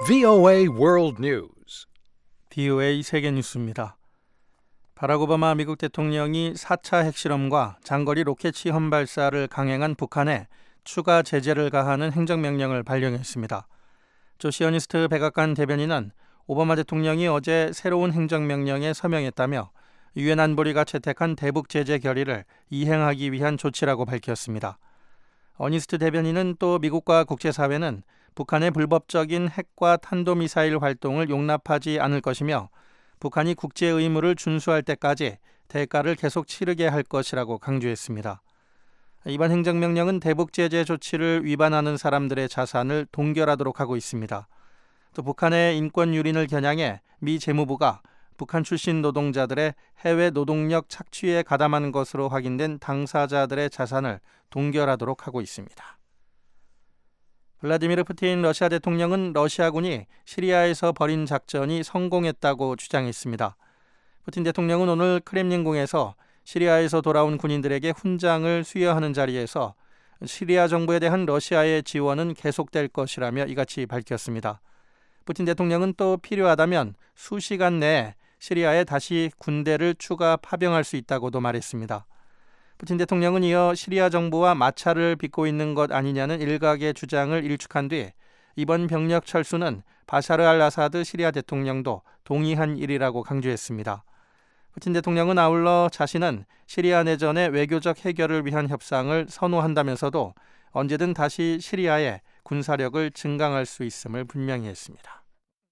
VOA World News. VOA 세계 뉴스입니다. 바락 오바마 미국 대통령이 4차 핵실험과 장거리 로켓 시험 발사를 강행한 북한에 추가 제재를 가하는 행정명령을 발령했습니다. 조 시어니스트 백악관 대변인은 오바마 대통령이 어제 새로운 행정명령에 서명했다며 유엔 안보리가 채택한 대북 제재 결의를 이행하기 위한 조치라고 밝혔습니다. 어니스트 대변인은 또 미국과 국제사회는 북한의 불법적인 핵과 탄도미사일 활동을 용납하지 않을 것이며 북한이 국제 의무를 준수할 때까지 대가를 계속 치르게 할 것이라고 강조했습니다. 이번 행정명령은 대북 제재 조치를 위반하는 사람들의 자산을 동결하도록 하고 있습니다. 또 북한의 인권 유린을 겨냥해 미 재무부가 북한 출신 노동자들의 해외 노동력 착취에 가담한 것으로 확인된 당사자들의 자산을 동결하도록 하고 있습니다. 블라디미르 푸틴 러시아 대통령은 러시아군이 시리아에서 벌인 작전이 성공했다고 주장했습니다. 푸틴 대통령은 오늘 크렘린궁에서 시리아에서 돌아온 군인들에게 훈장을 수여하는 자리에서 시리아 정부에 대한 러시아의 지원은 계속될 것이라며 이같이 밝혔습니다. 푸틴 대통령은 또 필요하다면 수시간 내에 시리아에 다시 군대를 추가 파병할 수 있다고도 말했습니다. 푸틴 대통령은 이어 시리아 정부와 마찰을 빚고 있는 것 아니냐는 일각의 주장을 일축한 뒤 이번 병력 철수는 바샤르 알 아사드 시리아 대통령도 동의한 일이라고 강조했습니다. 푸틴 대통령은 아울러 자신은 시리아 내전의 외교적 해결을 위한 협상을 선호한다면서도 언제든 다시 시리아에 군사력을 증강할 수 있음을 분명히 했습니다.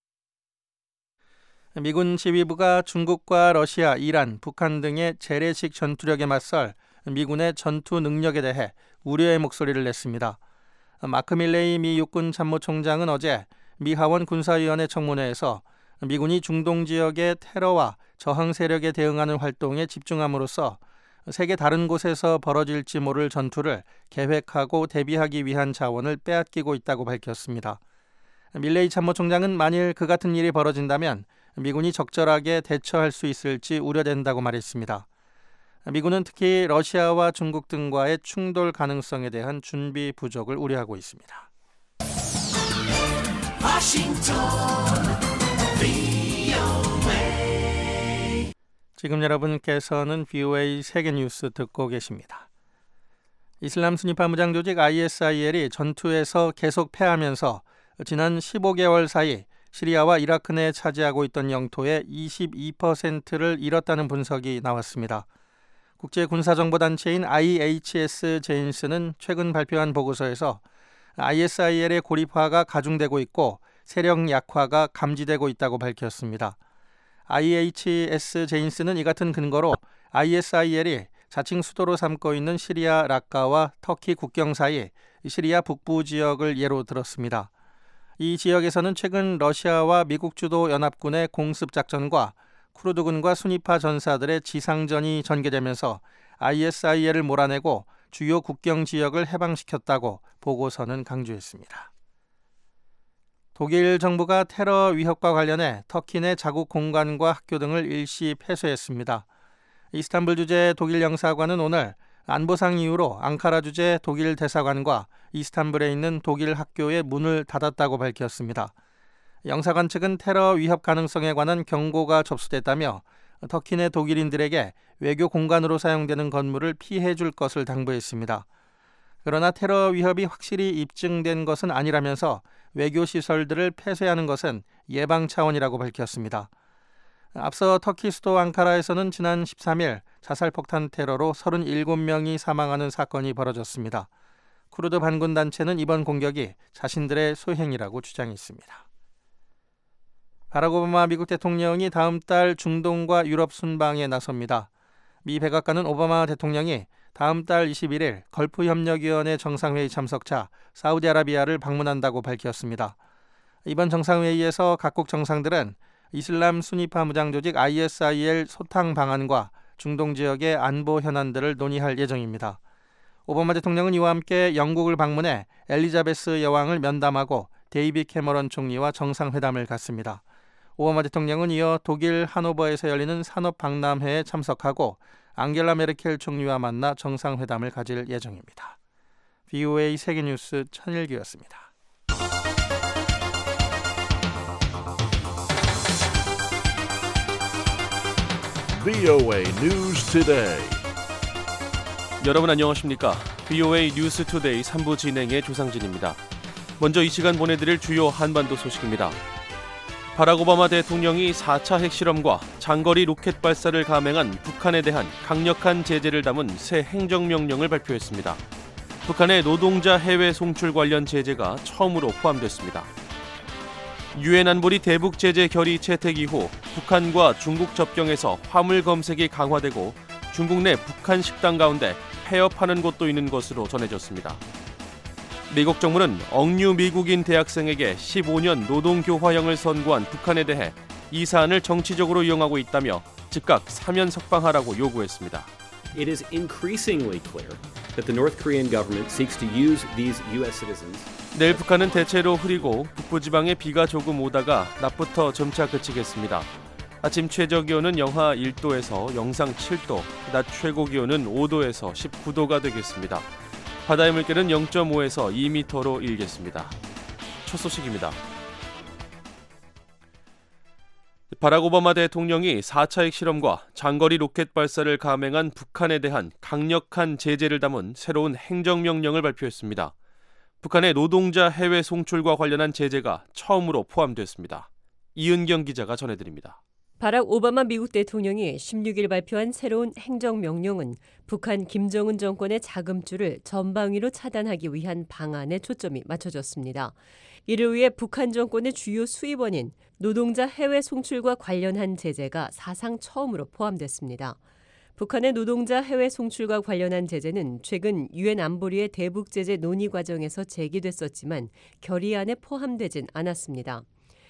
미군 지휘부가 중국과 러시아, 이란, 북한 등의 재래식 전투력에 맞설 미군의 전투 능력에 대해 우려의 목소리를 냈습니다. 마크 밀레이 미 육군 참모총장은 어제 미 하원 군사위원회 청문회에서 미군이 중동 지역의 테러와 저항 세력에 대응하는 활동에 집중함으로써 세계 다른 곳에서 벌어질지 모를 전투를 계획하고 대비하기 위한 자원을 빼앗기고 있다고 밝혔습니다. 밀레이 참모총장은 만일 그 같은 일이 벌어진다면 미군이 적절하게 대처할 수 있을지 우려된다고 말했습니다. 미군은 특히 러시아와 중국 등과의 충돌 가능성에 대한 준비 부족을 우려하고 있습니다. 지금 여러분께서는 VOA 세계뉴스 듣고 계십니다. 이슬람 순위파 무장 조직 ISIL이 전투에서 계속 패하면서 지난 15개월 사이 시리아와 이라크 내에 차지하고 있던 영토의 22%를 잃었다는 분석이 나왔습니다. 국제군사정보단체인 IHS 제인스는 최근 발표한 보고서에서 ISIL의 고립화가 가중되고 있고 세력 약화가 감지되고 있다고 밝혔습니다. IHS 제인스는 이 같은 근거로 ISIL이 자칭 수도로 삼고 있는 시리아 라카와 터키 국경 사이 시리아 북부 지역을 예로 들었습니다. 이 지역에서는 최근 러시아와 미국 주도 연합군의 공습작전과 쿠르드군과 순위파 전사들의 지상전이 전개되면서 ISIL을 몰아내고 주요 국경 지역을 해방시켰다고 보고서는 강조했습니다. 독일 정부가 테러 위협과 관련해 터키 내 자국 공간과 학교 등을 일시 폐쇄했습니다. 이스탄불 주재 독일 영사관은 오늘 안보상 이유로 앙카라 주재 독일 대사관과 이스탄불에 있는 독일 학교의 문을 닫았다고 밝혔습니다. 영사관 측은 테러 위협 가능성에 관한 경고가 접수됐다며 터키 내 독일인들에게 외교 공간으로 사용되는 건물을 피해 줄 것을 당부했습니다. 그러나 테러 위협이 확실히 입증된 것은 아니라면서 외교 시설들을 폐쇄하는 것은 예방 차원이라고 밝혔습니다. 앞서 터키 수도 앙카라에서는 지난 13일 자살폭탄 테러로 37명이 사망하는 사건이 벌어졌습니다. 쿠르드 반군 단체는 이번 공격이 자신들의 소행이라고 주장했습니다. 바락 오바마 미국 대통령이 다음 달 중동과 유럽 순방에 나섭니다. 미 백악관은 오바마 대통령이 다음 달 21일 걸프협력위원회 정상회의 참석차 사우디아라비아를 방문한다고 밝혔습니다. 이번 정상회의에서 각국 정상들은 이슬람 순위파 무장 조직 ISIL 소탕 방안과 중동 지역의 안보 현안들을 논의할 예정입니다. 오바마 대통령은 이와 함께 영국을 방문해 엘리자베스 여왕을 면담하고 데이빗 캐머런 총리와 정상회담을 갖습니다. 오바마 대통령은 이어 독일 하노버에서 열리는 산업박람회에 참석하고 앙겔라 메르켈 총리와 만나 정상회담을 가질 예정입니다. VOA 세계뉴스 천일기였습니다. VOA News Today. 여러분 안녕하십니까? VOA 뉴스 투데이 3부 진행의 조상진입니다. 먼저 이 시간 보내드릴 주요 한반도 소식입니다. 바락 오바마 대통령이 4차 핵실험과 장거리 로켓 발사를 감행한 북한에 대한 강력한 제재를 담은 새 행정명령을 발표했습니다. 북한의 노동자 해외 송출 관련 제재가 처음으로 포함됐습니다. 유엔 안보리 대북 제재 결의 채택 이후 북한과 중국 접경에서 화물 검색이 강화되고 중국 내 북한 식당 가운데 폐업하는 곳도 있는 것으로 전해졌습니다. 미국 정부는 억류 미국인 대학생에게 15년 노동교화형을 선고한 북한에 대해 이 사안을 정치적으로 이용하고 있다며 즉각 사면 석방하라고 요구했습니다. It is increasingly clear that the North Korean government seeks to use these U.S. citizens. 내일 북한은 대체로 흐리고 북부지방에 비가 조금 오다가 낮부터 점차 그치겠습니다. 아침 최저 기온은 영하 1도에서 영상 7도, 낮 최고 기온은 5도에서 19도가 되겠습니다. 바다의 물결은 0.5에서 2m로 일겠습니다. 첫 소식입니다. 바락 오바마 대통령이 4차 핵실험과 장거리 로켓 발사를 감행한 북한에 대한 강력한 제재를 담은 새로운 행정명령을 발표했습니다. 북한의 노동자 해외 송출과 관련한 제재가 처음으로 포함됐습니다. 이은경 기자가 전해드립니다. 바락 오바마 미국 대통령이 16일 발표한 새로운 행정명령은 북한 김정은 정권의 자금줄을 전방위로 차단하기 위한 방안에 초점이 맞춰졌습니다. 이를 위해 북한 정권의 주요 수입원인 노동자 해외 송출과 관련한 제재가 사상 처음으로 포함됐습니다. 북한의 노동자 해외 송출과 관련한 제재는 최근 유엔 안보리의 대북 제재 논의 과정에서 제기됐었지만 결의안에 포함되진 않았습니다.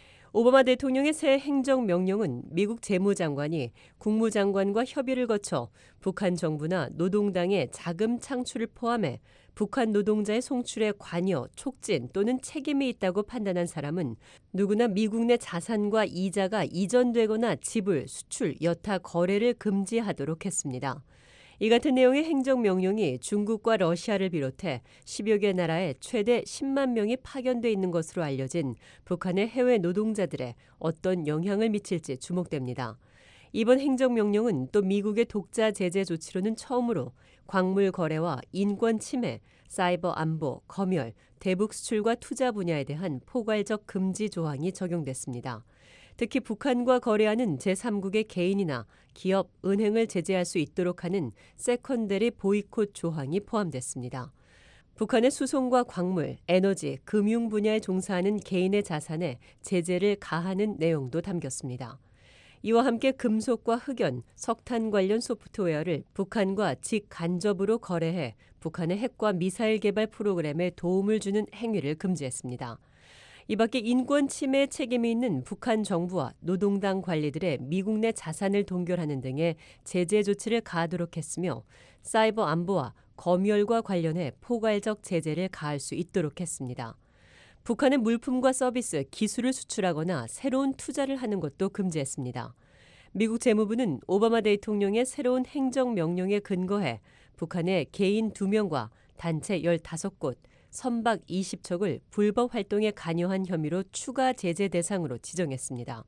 오바마 대통령의 새 행정명령은 미국 재무장관이 국무장관과 협의를 거쳐 북한 정부나 노동당의 자금 창출을 포함해 북한 노동자의 송출에 관여, 촉진 또는 책임이 있다고 판단한 사람은 누구나 미국 내 자산과 이자가 이전되거나 지불, 수출, 여타 거래를 금지하도록 했습니다. 이 같은 내용의 행정명령이 중국과 러시아를 비롯해 10여 개 나라에 최대 10만 명이 파견돼 있는 것으로 알려진 북한의 해외 노동자들에 어떤 영향을 미칠지 주목됩니다. 이번 행정명령은 또 미국의 독자 제재 조치로는 처음으로 광물 거래와 인권 침해, 사이버 안보, 검열, 대북 수출과 투자 분야에 대한 포괄적 금지 조항이 적용됐습니다. 특히 북한과 거래하는 제3국의 개인이나 기업, 은행을 제재할 수 있도록 하는 세컨더리 보이콧 조항이 포함됐습니다. 북한의 수송과 광물, 에너지, 금융 분야에 종사하는 개인의 자산에 제재를 가하는 내용도 담겼습니다. 이와 함께 금속과 흑연, 석탄 관련 소프트웨어를 북한과 직간접으로 거래해 북한의 핵과 미사일 개발 프로그램에 도움을 주는 행위를 금지했습니다. 이 밖에 인권 침해에 책임이 있는 북한 정부와 노동당 관리들의 미국 내 자산을 동결하는 등의 제재 조치를 가하도록 했으며 사이버 안보와 검열과 관련해 포괄적 제재를 가할 수 있도록 했습니다. 북한의 물품과 서비스, 기술을 수출하거나 새로운 투자를 하는 것도 금지했습니다. 미국 재무부는 오바마 대통령의 새로운 행정명령에 근거해 북한의 개인 2명과 단체 15곳, 선박 20척을 불법 활동에 관여한 혐의로 추가 제재 대상으로 지정했습니다.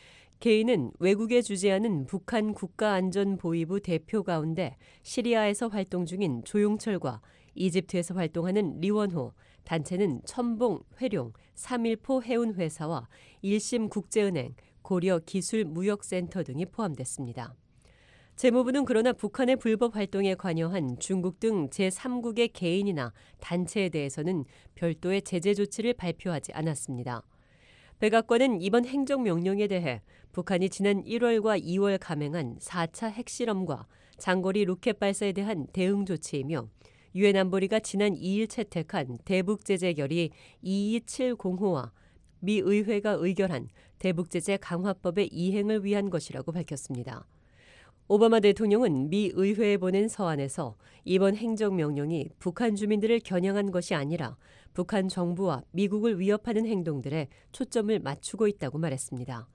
개인은 외국에 주재하는 북한 국가안전보위부 대표 가운데 시리아에서 활동 중인 조용철과 이집트에서 활동하는 리원호, 단체는 첨봉, 회룡, 3.1포 해운회사와 일심국제은행, 고려기술무역센터 등이 포함됐습니다. 재무부는 그러나 북한의 불법 활동에 관여한 중국 등 제3국의 개인이나 단체에 대해서는 별도의 제재 조치를 발표하지 않았습니다. 백악관은 이번 행정명령에 대해 북한이 지난 1월과 2월 감행한 4차 핵실험과 장거리 로켓 발사에 대한 대응 조치이며 유엔 안보리가 지난 2일 채택한 대북 제재 결의 2270호와 미 의회가 의결한 대북 제재 강화법의 이행을 위한 것이라고 밝혔습니다. 오바마 대통령은 미 의회에 보낸 서한에서 이번 행정명령이 북한 주민들을 겨냥한 것이 아니라 북한 정부와 미국을 위협하는 행동들에 초점을 맞추고 있다고 말했습니다.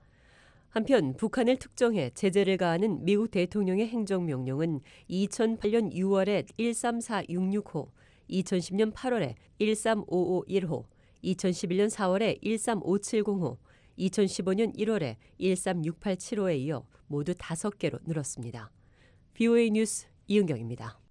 한편 북한을 특정해 제재를 가하는 미국 대통령의 행정명령은 2008년 6월에 134666호, 2010년 8월에 13551호, 2011년 4월에 13570호, 2015년 1월에 13687호에 이어 모두 5개로 늘었습니다. VOA 뉴스 이은경입니다.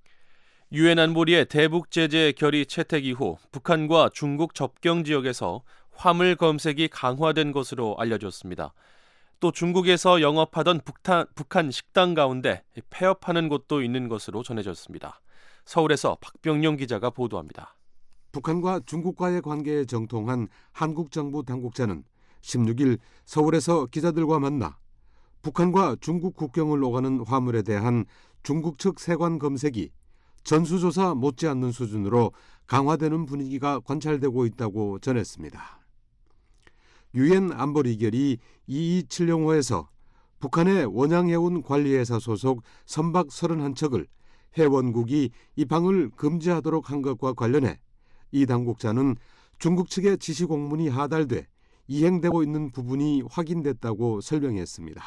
유엔 안보리의 대북 제재 결의 채택 이후 북한과 중국 접경 지역에서 화물 검색이 강화된 것으로 알려졌습니다. 또 중국에서 영업하던 북한 식당 가운데 폐업하는 곳도 있는 것으로 전해졌습니다. 서울에서 박병용 기자가 보도합니다. 북한과 중국과의 관계에 정통한 한국 정부 당국자는 16일 서울에서 기자들과 만나 북한과 중국 국경을 오가는 화물에 대한 중국 측 세관 검색이 전수조사 못지않는 수준으로 강화되는 분위기가 관찰되고 있다고 전했습니다. 유엔 안보리 결의 227용호에서 북한의 원양해운 관리회사 소속 선박 31척을 회원국이 입항을 금지하도록 한 것과 관련해 이 당국자는 중국 측의 지시 공문이 하달돼 이행되고 있는 부분이 확인됐다고 설명했습니다.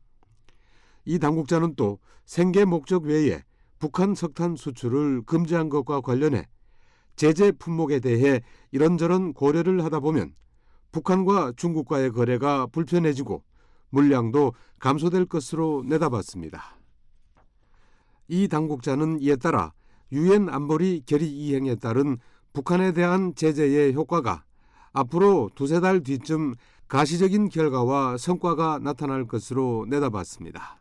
이 당국자는 또 생계 목적 외에 북한 석탄 수출을 금지한 것과 관련해 제재 품목에 대해 이런저런 고려를 하다 보면 북한과 중국과의 거래가 불편해지고 물량도 감소될 것으로 내다봤습니다. 이 당국자는 이에 따라 유엔 안보리 결의 이행에 따른 북한에 대한 제재의 효과가 앞으로 2-3달 뒤쯤 가시적인 결과와 성과가 나타날 것으로 내다봤습니다.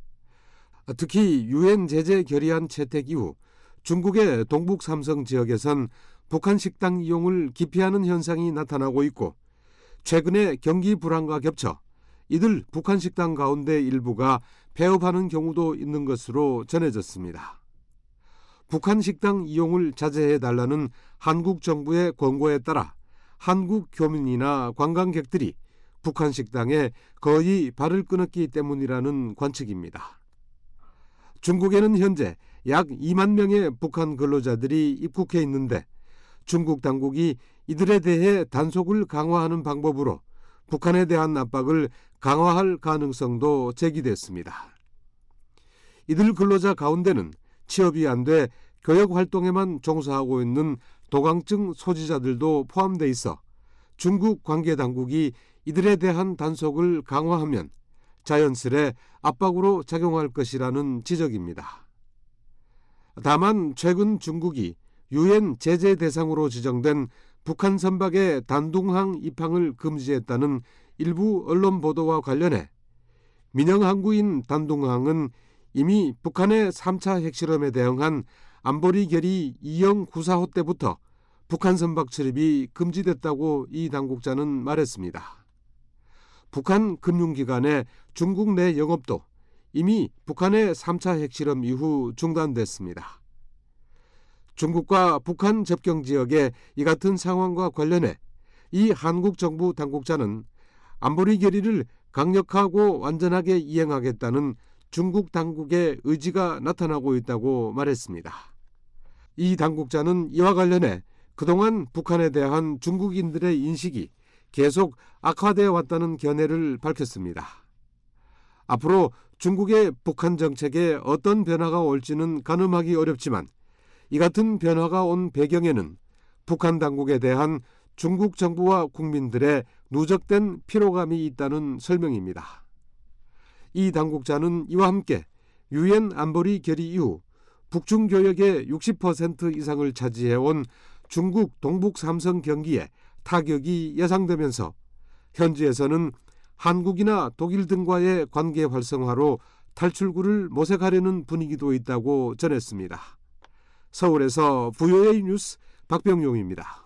특히 유엔 제재 결의안 채택 이후 중국의 동북 삼성 지역에선 북한 식당 이용을 기피하는 현상이 나타나고 있고 최근에 경기 불황과 겹쳐 이들 북한 식당 가운데 일부가 폐업하는 경우도 있는 것으로 전해졌습니다. 북한 식당 이용을 자제해달라는 한국 정부의 권고에 따라 한국 교민이나 관광객들이 북한 식당에 거의 발을 끊었기 때문이라는 관측입니다. 중국에는 현재 약 2만 명의 북한 근로자들이 입국해 있는데 중국 당국이 이들에 대해 단속을 강화하는 방법으로 북한에 대한 압박을 강화할 가능성도 제기됐습니다. 이들 근로자 가운데는 취업이 안 돼 교역 활동에만 종사하고 있는 도강증 소지자들도 포함돼 있어 중국 관계당국이 이들에 대한 단속을 강화하면 자연스레 압박으로 작용할 것이라는 지적입니다. 다만 최근 중국이 유엔 제재 대상으로 지정된 북한 선박의 단둥항 입항을 금지했다는 일부 언론 보도와 관련해 민영항구인 단둥항은 이미 북한의 3차 핵실험에 대응한 안보리 결의 2094호 때부터 북한 선박 출입이 금지됐다고 이 당국자는 말했습니다. 북한 금융기관의 중국 내 영업도 이미 북한의 3차 핵실험 이후 중단됐습니다. 중국과 북한 접경 지역의 이 같은 상황과 관련해 이 한국 정부 당국자는 안보리 결의를 강력하고 완전하게 이행하겠다는 중국 당국의 의지가 나타나고 있다고 말했습니다. 이 당국자는 이와 관련해 그동안 북한에 대한 중국인들의 인식이 계속 악화되어 왔다는 견해를 밝혔습니다. 앞으로 중국의 북한 정책에 어떤 변화가 올지는 가늠하기 어렵지만 이 같은 변화가 온 배경에는 북한 당국에 대한 중국 정부와 국민들의 누적된 피로감이 있다는 설명입니다. 이 당국자는 이와 함께 유엔 안보리 결의 이후 북중 교역의 60% 이상을 차지해온 중국 동북 삼성 경기에 타격이 예상되면서 현지에서는 한국이나 독일 등과의 관계 활성화로 탈출구를 모색하려는 분위기도 있다고 전했습니다. 서울에서 VOA 뉴스 박병용입니다.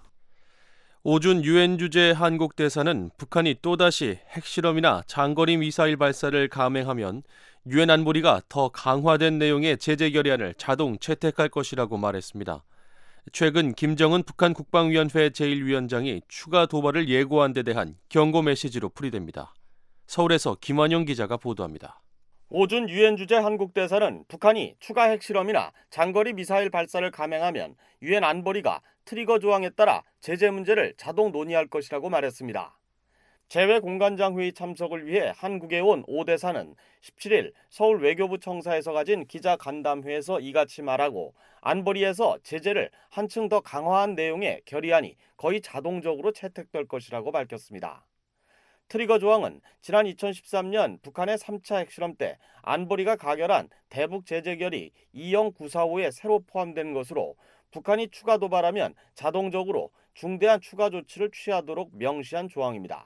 오준 유엔 주재 한국 대사는 북한이 또다시 핵실험이나 장거리 미사일 발사를 감행하면 유엔 안보리가 더 강화된 내용의 제재 결의안을 자동 채택할 것이라고 말했습니다. 최근 김정은 북한 국방위원회 제1위원장이 추가 도발을 예고한 데 대한 경고 메시지로 풀이됩니다. 서울에서 김환영 기자가 보도합니다. 오준 유엔 주재 한국 대사는 북한이 추가 핵실험이나 장거리 미사일 발사를 감행하면 유엔 안보리가 트리거 조항에 따라 제재 문제를 자동 논의할 것이라고 말했습니다. 재외공관장 회의 참석을 위해 한국에 온 오 대사는 17일 서울 외교부 청사에서 가진 기자 간담회에서 이같이 말하고 안보리에서 제재를 한층 더 강화한 내용의 결의안이 거의 자동적으로 채택될 것이라고 밝혔습니다. 트리거 조항은 지난 2013년 북한의 3차 핵실험 때 안보리가 가결한 대북 제재 결의 20945에 새로 포함된 것으로 북한이 추가 도발하면 자동적으로 중대한 추가 조치를 취하도록 명시한 조항입니다.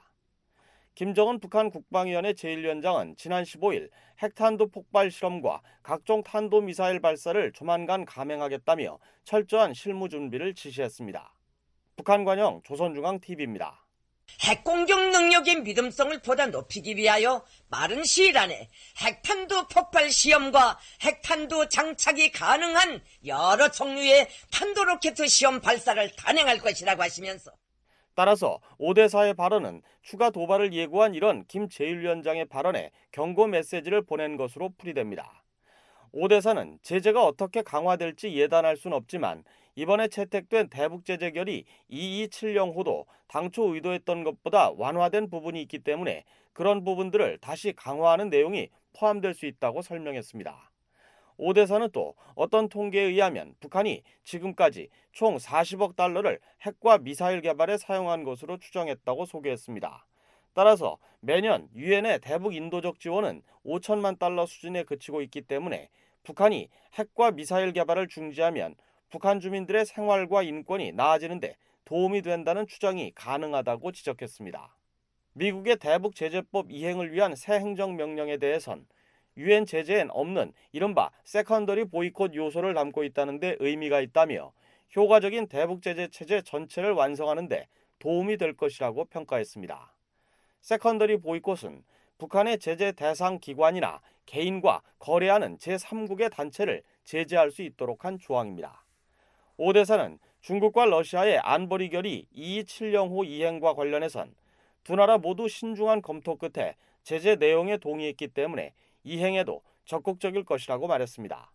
김정은 북한 국방위원회 제1위원장은 지난 15일 핵탄두 폭발 실험과 각종 탄도미사일 발사를 조만간 감행하겠다며 철저한 실무 준비를 지시했습니다. 북한 관영 조선중앙TV입니다. 핵공격 능력의 믿음성을 보다 높이기 위하여 빠른 시일 안에 핵탄두 폭발 시험과 핵탄두 장착이 가능한 여러 종류의 탄도로켓 시험 발사를 단행할 것이라고 하시면서 따라서 오 대사의 발언은 추가 도발을 예고한 이런 김 제1위원장의 발언에 경고 메시지를 보낸 것으로 풀이됩니다. 오 대사는 제재가 어떻게 강화될지 예단할 수는 없지만 이번에 채택된 대북제재 결의 2270호도 당초 의도했던 것보다 완화된 부분이 있기 때문에 그런 부분들을 다시 강화하는 내용이 포함될 수 있다고 설명했습니다. 오 대사는 또 어떤 통계에 의하면 북한이 지금까지 총 40억 달러를 핵과 미사일 개발에 사용한 것으로 추정했다고 소개했습니다. 따라서 매년 유엔의 대북 인도적 지원은 5천만 달러 수준에 그치고 있기 때문에 북한이 핵과 미사일 개발을 중지하면 북한 주민들의 생활과 인권이 나아지는데 도움이 된다는 추정이 가능하다고 지적했습니다. 미국의 대북 제재법 이행을 위한 새 행정명령에 대해선 유엔 제재엔 없는 이른바 세컨더리 보이콧 요소를 담고 있다는 데 의미가 있다며 효과적인 대북 제재 체제 전체를 완성하는 데 도움이 될 것이라고 평가했습니다. 세컨더리 보이콧은 북한의 제재 대상 기관이나 개인과 거래하는 제3국의 단체를 제재할 수 있도록 한 조항입니다. 오 대사는 중국과 러시아의 안보리 결의 2270호 이행과 관련해선 두 나라 모두 신중한 검토 끝에 제재 내용에 동의했기 때문에 이행에도 적극적일 것이라고 말했습니다.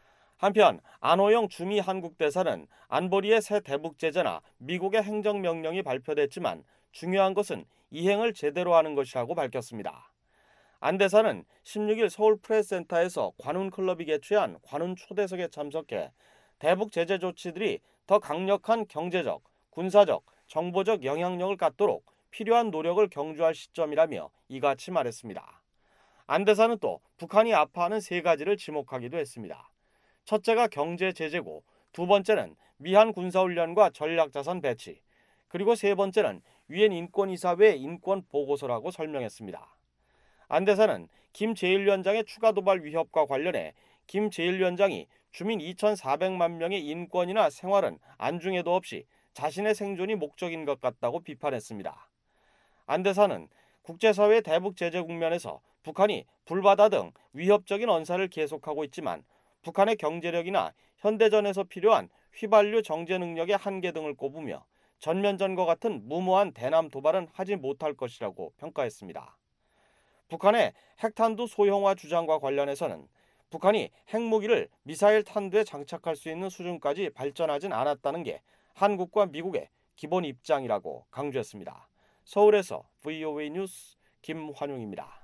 한편 안호영 주미 한국 대사는 안보리의 새 대북 제재나 미국의 행정명령이 발표됐지만 중요한 것은 이행을 제대로 하는 것이라고 밝혔습니다. 안 대사는 16일 서울 프레스센터에서 관훈클럽이 개최한 관훈 초대석에 참석해 대북 제재 조치들이 더 강력한 경제적, 군사적, 정보적 영향력을 갖도록 필요한 노력을 경주할 시점이라며 이같이 말했습니다. 안 대사는 또 북한이 아파하는 세 가지를 지목하기도 했습니다. 첫째가 경제 제재고 두 번째는 미한 군사훈련과 전략자산 배치, 그리고 세 번째는 유엔 인권이사회 인권 보고서라고 설명했습니다. 안 대사는 김 제1위원장의 추가 도발 위협과 관련해 김 제1위원장이 주민 2,400만 명의 인권이나 생활은 안중에도 없이 자신의 생존이 목적인 것 같다고 비판했습니다. 안 대사는 국제사회 대북 제재 국면에서 북한이 불바다 등 위협적인 언사를 계속하고 있지만 북한의 경제력이나 현대전에서 필요한 휘발유 정제 능력의 한계 등을 꼽으며 전면전과 같은 무모한 대남 도발은 하지 못할 것이라고 평가했습니다. 북한의 핵탄두 소형화 주장과 관련해서는 북한이 핵무기를 미사일 탄두에 장착할 수 있는 수준까지 발전하진 않았다는 게 한국과 미국의 기본 입장이라고 강조했습니다. 서울에서 VOA 뉴스 김환용입니다.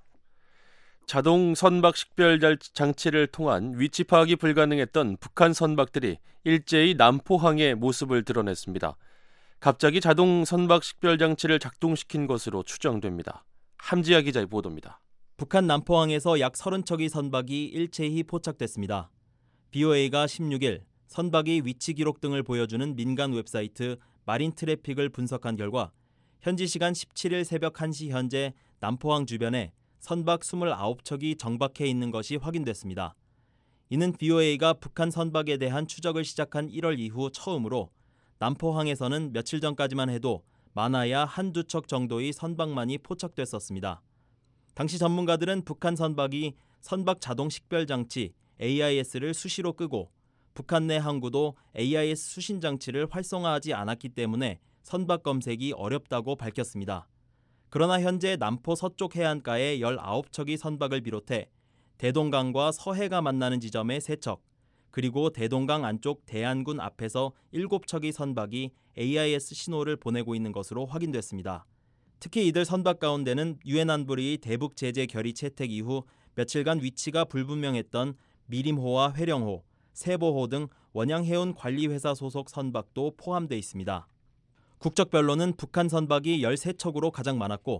자동 선박 식별 장치를 통한 위치 파악이 불가능했던 북한 선박들이 일제히 남포항의 모습을 드러냈습니다. 갑자기 자동 선박 식별 장치를 작동시킨 것으로 추정됩니다. 함지아 기자의 보도입니다. 북한 남포항에서 약 30척의 선박이 일체히 포착됐습니다. BOA가 16일 선박의 위치 기록 등을 보여주는 민간 웹사이트 마린 트래픽을 분석한 결과 현지 시간 17일 새벽 1시 현재 남포항 주변에 선박 29척이 정박해 있는 것이 확인됐습니다. 이는 BOA가 북한 선박에 대한 추적을 시작한 1월 이후 처음으로 남포항에서는 며칠 전까지만 해도 많아야 한두 척 정도의 선박만이 포착됐었습니다. 당시 전문가들은 북한 선박이 선박 자동 식별 장치 AIS를 수시로 끄고 북한 내 항구도 AIS 수신 장치를 활성화하지 않았기 때문에 선박 검색이 어렵다고 밝혔습니다. 그러나 현재 남포 서쪽 해안가에 19척의 선박을 비롯해 대동강과 서해가 만나는 지점에 3척, 그리고 대동강 안쪽 대안군 앞에서 7척의 선박이 AIS 신호를 보내고 있는 것으로 확인됐습니다. 특히 이들 선박 가운데는 유엔 안보리의 대북 제재 결의 채택 이후 며칠간 위치가 불분명했던 미림호와 회령호, 세보호 등 원양해운 관리회사 소속 선박도 포함되어 있습니다. 국적별로는 북한 선박이 13척으로 가장 많았고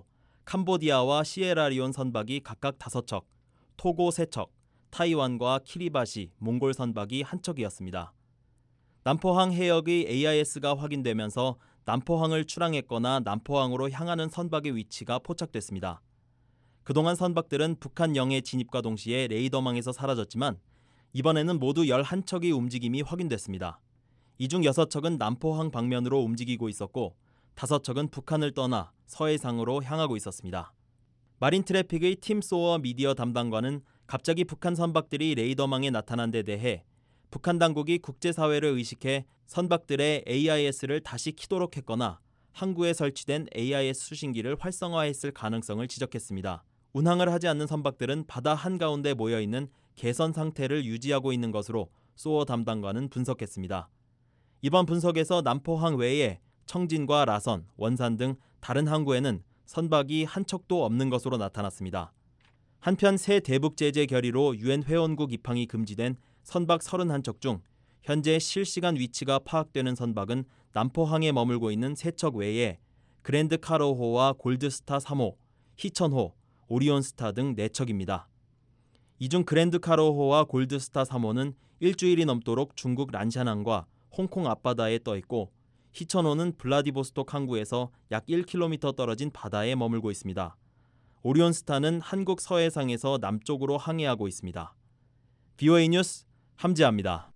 캄보디아와 시에라리온 선박이 각각 5척, 토고 3척, 타이완과 키리바시, 몽골 선박이 1척이었습니다. 남포항 해역의 AIS가 확인되면서 남포항을 출항했거나 남포항으로 향하는 선박의 위치가 포착됐습니다. 그동안 선박들은 북한 영해 진입과 동시에 레이더망에서 사라졌지만 이번에는 모두 11척의 움직임이 확인됐습니다. 이 중 6척은 남포항 방면으로 움직이고 있었고 5척은 북한을 떠나 서해상으로 향하고 있었습니다. 마린 트래픽의 팀 소어 미디어 담당관은 갑자기 북한 선박들이 레이더망에 나타난 데 대해 북한 당국이 국제사회를 의식해 선박들의 AIS를 다시 키도록 했거나 항구에 설치된 AIS 수신기를 활성화했을 가능성을 지적했습니다. 운항을 하지 않는 선박들은 바다 한가운데 모여있는 개선 상태를 유지하고 있는 것으로 소어 담당관은 분석했습니다. 이번 분석에서 남포항 외에 청진과 라선, 원산 등 다른 항구에는 선박이 한 척도 없는 것으로 나타났습니다. 한편 새 대북 제재 결의로 유엔 회원국 입항이 금지된 선박 31척 중 현재 실시간 위치가 파악되는 선박은 남포항에 머물고 있는 3척 외에 그랜드 카로호와 골드스타 3호, 희천호, 오리온스타 등 4척입니다. 이 중 그랜드 카로호와 골드스타 3호는 일주일이 넘도록 중국 란샤난과 홍콩 앞바다에 떠 있고 희천호는 블라디보스톡 항구에서 약 1km 떨어진 바다에 머물고 있습니다. 오리온스타는 한국 서해상에서 남쪽으로 항해하고 있습니다. BOA 뉴스 함지아입니다.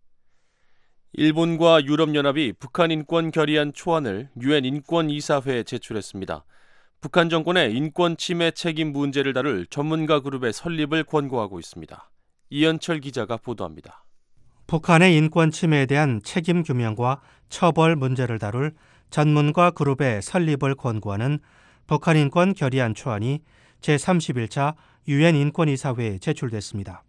일본과 유럽연합이 북한 인권 결의안 초안을 유엔 인권이사회에 제출했습니다. 북한 정권의 인권 침해 책임 문제를 다룰 전문가 그룹의 설립을 권고하고 있습니다. 이현철 기자가 보도합니다. 북한의 인권 침해에 대한 책임 규명과 처벌 문제를 다룰 전문가 그룹의 설립을 권고하는 북한 인권 결의안 초안이 제31차 유엔 인권이사회에 제출됐습니다.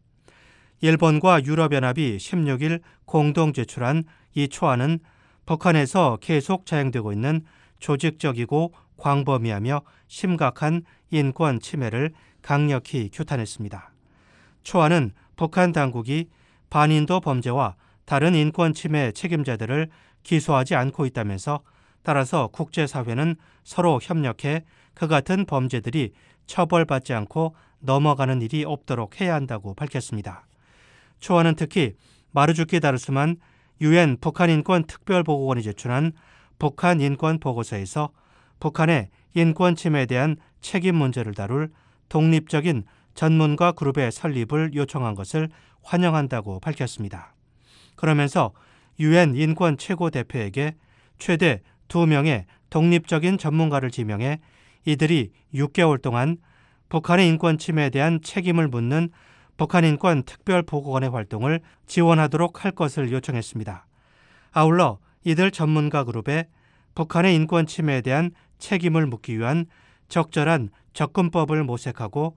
일본과 유럽연합이 16일 공동 제출한 이 초안은 북한에서 계속 자행되고 있는 조직적이고 광범위하며 심각한 인권 침해를 강력히 규탄했습니다. 초안은 북한 당국이 반인도 범죄와 다른 인권 침해 책임자들을 기소하지 않고 있다면서 따라서 국제사회는 서로 협력해 그 같은 범죄들이 처벌받지 않고 넘어가는 일이 없도록 해야 한다고 밝혔습니다. 초안은 특히 마르주키 다르스만 유엔 북한인권 특별보고관이 제출한 북한 인권 보고서에서 북한의 인권 침해에 대한 책임 문제를 다룰 독립적인 전문가 그룹의 설립을 요청한 것을 환영한다고 밝혔습니다. 그러면서 유엔 인권 최고 대표에게 최대 2명의 독립적인 전문가를 지명해 이들이 6개월 동안 북한의 인권 침해에 대한 책임을 묻는 북한 인권 특별보고관의 활동을 지원하도록 할 것을 요청했습니다. 아울러 이들 전문가 그룹에 북한의 인권 침해에 대한 책임을 묻기 위한 적절한 접근법을 모색하고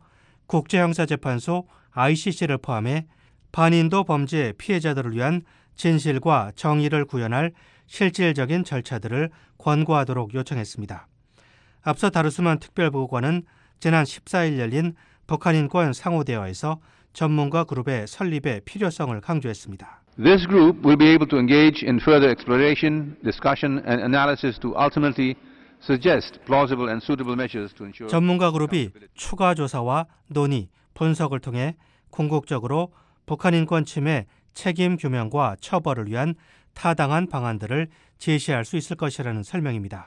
국제형사재판소 ICC를 포함해 반인도 범죄 피해자들을 위한 진실과 정의를 구현할 실질적인 절차들을 권고하도록 요청했습니다. 앞서 다르스만 특별보고관은 지난 14일 열린 북한인권 상호대화에서 전문가 그룹의 설립의 필요성을 강조했습니다. This group will be able to engage in further exploration, discussion and analysis to ultimately suggest plausible and suitable measures to ensure 전문가 그룹이 추가 조사와 논의, 분석을 통해 궁극적으로 북한 인권 침해 책임 규명과 처벌을 위한 타당한 방안들을 제시할 수 있을 것이라는 설명입니다.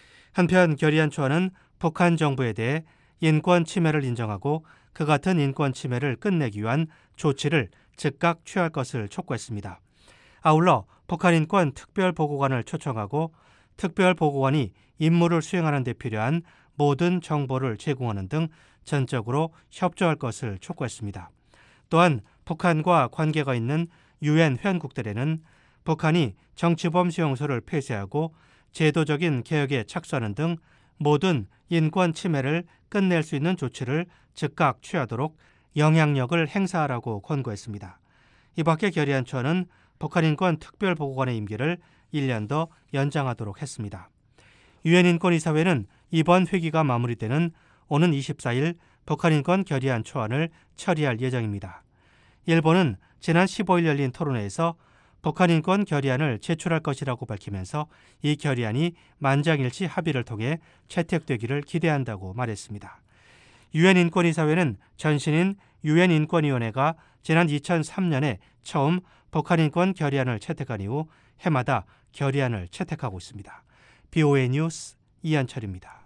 한편 결의안 초안은 북한 정부에 대해 인권 침해를 인정하고 그 같은 인권 침해를 끝내기 위한 조치를 즉각 취할 것을 촉구했습니다. 아울러 북한 인권 특별보고관을 초청하고 특별보고관이 임무를 수행하는 데 필요한 모든 정보를 제공하는 등 전적으로 협조할 것을 촉구했습니다. 또한 북한과 관계가 있는 유엔 회원국들에는 북한이 정치범 수용소를 폐쇄하고 제도적인 개혁에 착수하는 등 모든 인권 침해를 끝낼 수 있는 조치를 즉각 취하도록 영향력을 행사하라고 권고했습니다. 이 밖에 결의안 초안은 북한 인권 특별보고관의 임기를 1년 더 연장하도록 했습니다. 유엔 인권이사회는 이번 회기가 마무리되는 오는 24일 북한 인권 결의안 초안을 처리할 예정입니다. 일본은 지난 15일 열린 토론회에서 북한 인권 결의안을 제출할 것이라고 밝히면서 이 결의안이 만장일치 합의를 통해 채택되기를 기대한다고 말했습니다. 유엔 인권이사회는 전신인 유엔 인권위원회가 지난 2003년에 처음 북한 인권 결의안을 채택한 이후 해마다 결의안을 채택하고 있습니다. BOA 뉴스 이한철입니다.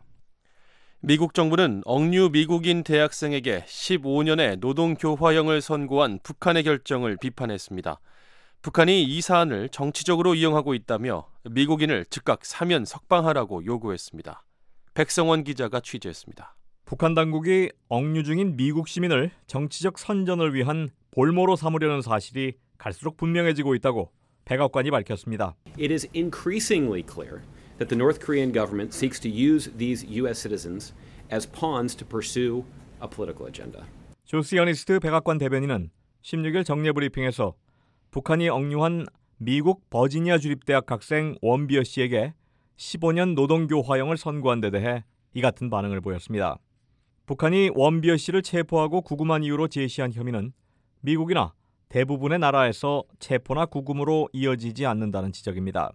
미국 정부는 억류 미국인 대학생에게 15년의 노동교화형을 선고한 북한의 결정을 비판했습니다. 북한이 이 사안을 정치적으로 이용하고 있다며 미국인을 즉각 사면 석방하라고 요구했습니다. 백성원 기자가 취재했습니다. 북한 당국이 억류 중인 미국 시민을 정치적 선전을 위한 볼모로 삼으려는 사실이 갈수록 분명해지고 있다고 백악관이 밝혔습니다. It is increasingly clear that the North Korean government seeks to use these U.S. citizens as pawns to pursue a political agenda. 조스 여니스트 백악관 대변인은 16일 정례 브리핑에서 북한이 억류한 미국 버지니아 주립대학 학생 원비어 씨에게 15년 노동교화형을 선고한 데 대해 이 같은 반응을 보였습니다. 북한이 원비어 씨를 체포하고 구금한 이유로 제시한 혐의는 미국이나 대부분의 나라에서 체포나 구금으로 이어지지 않는다는 지적입니다.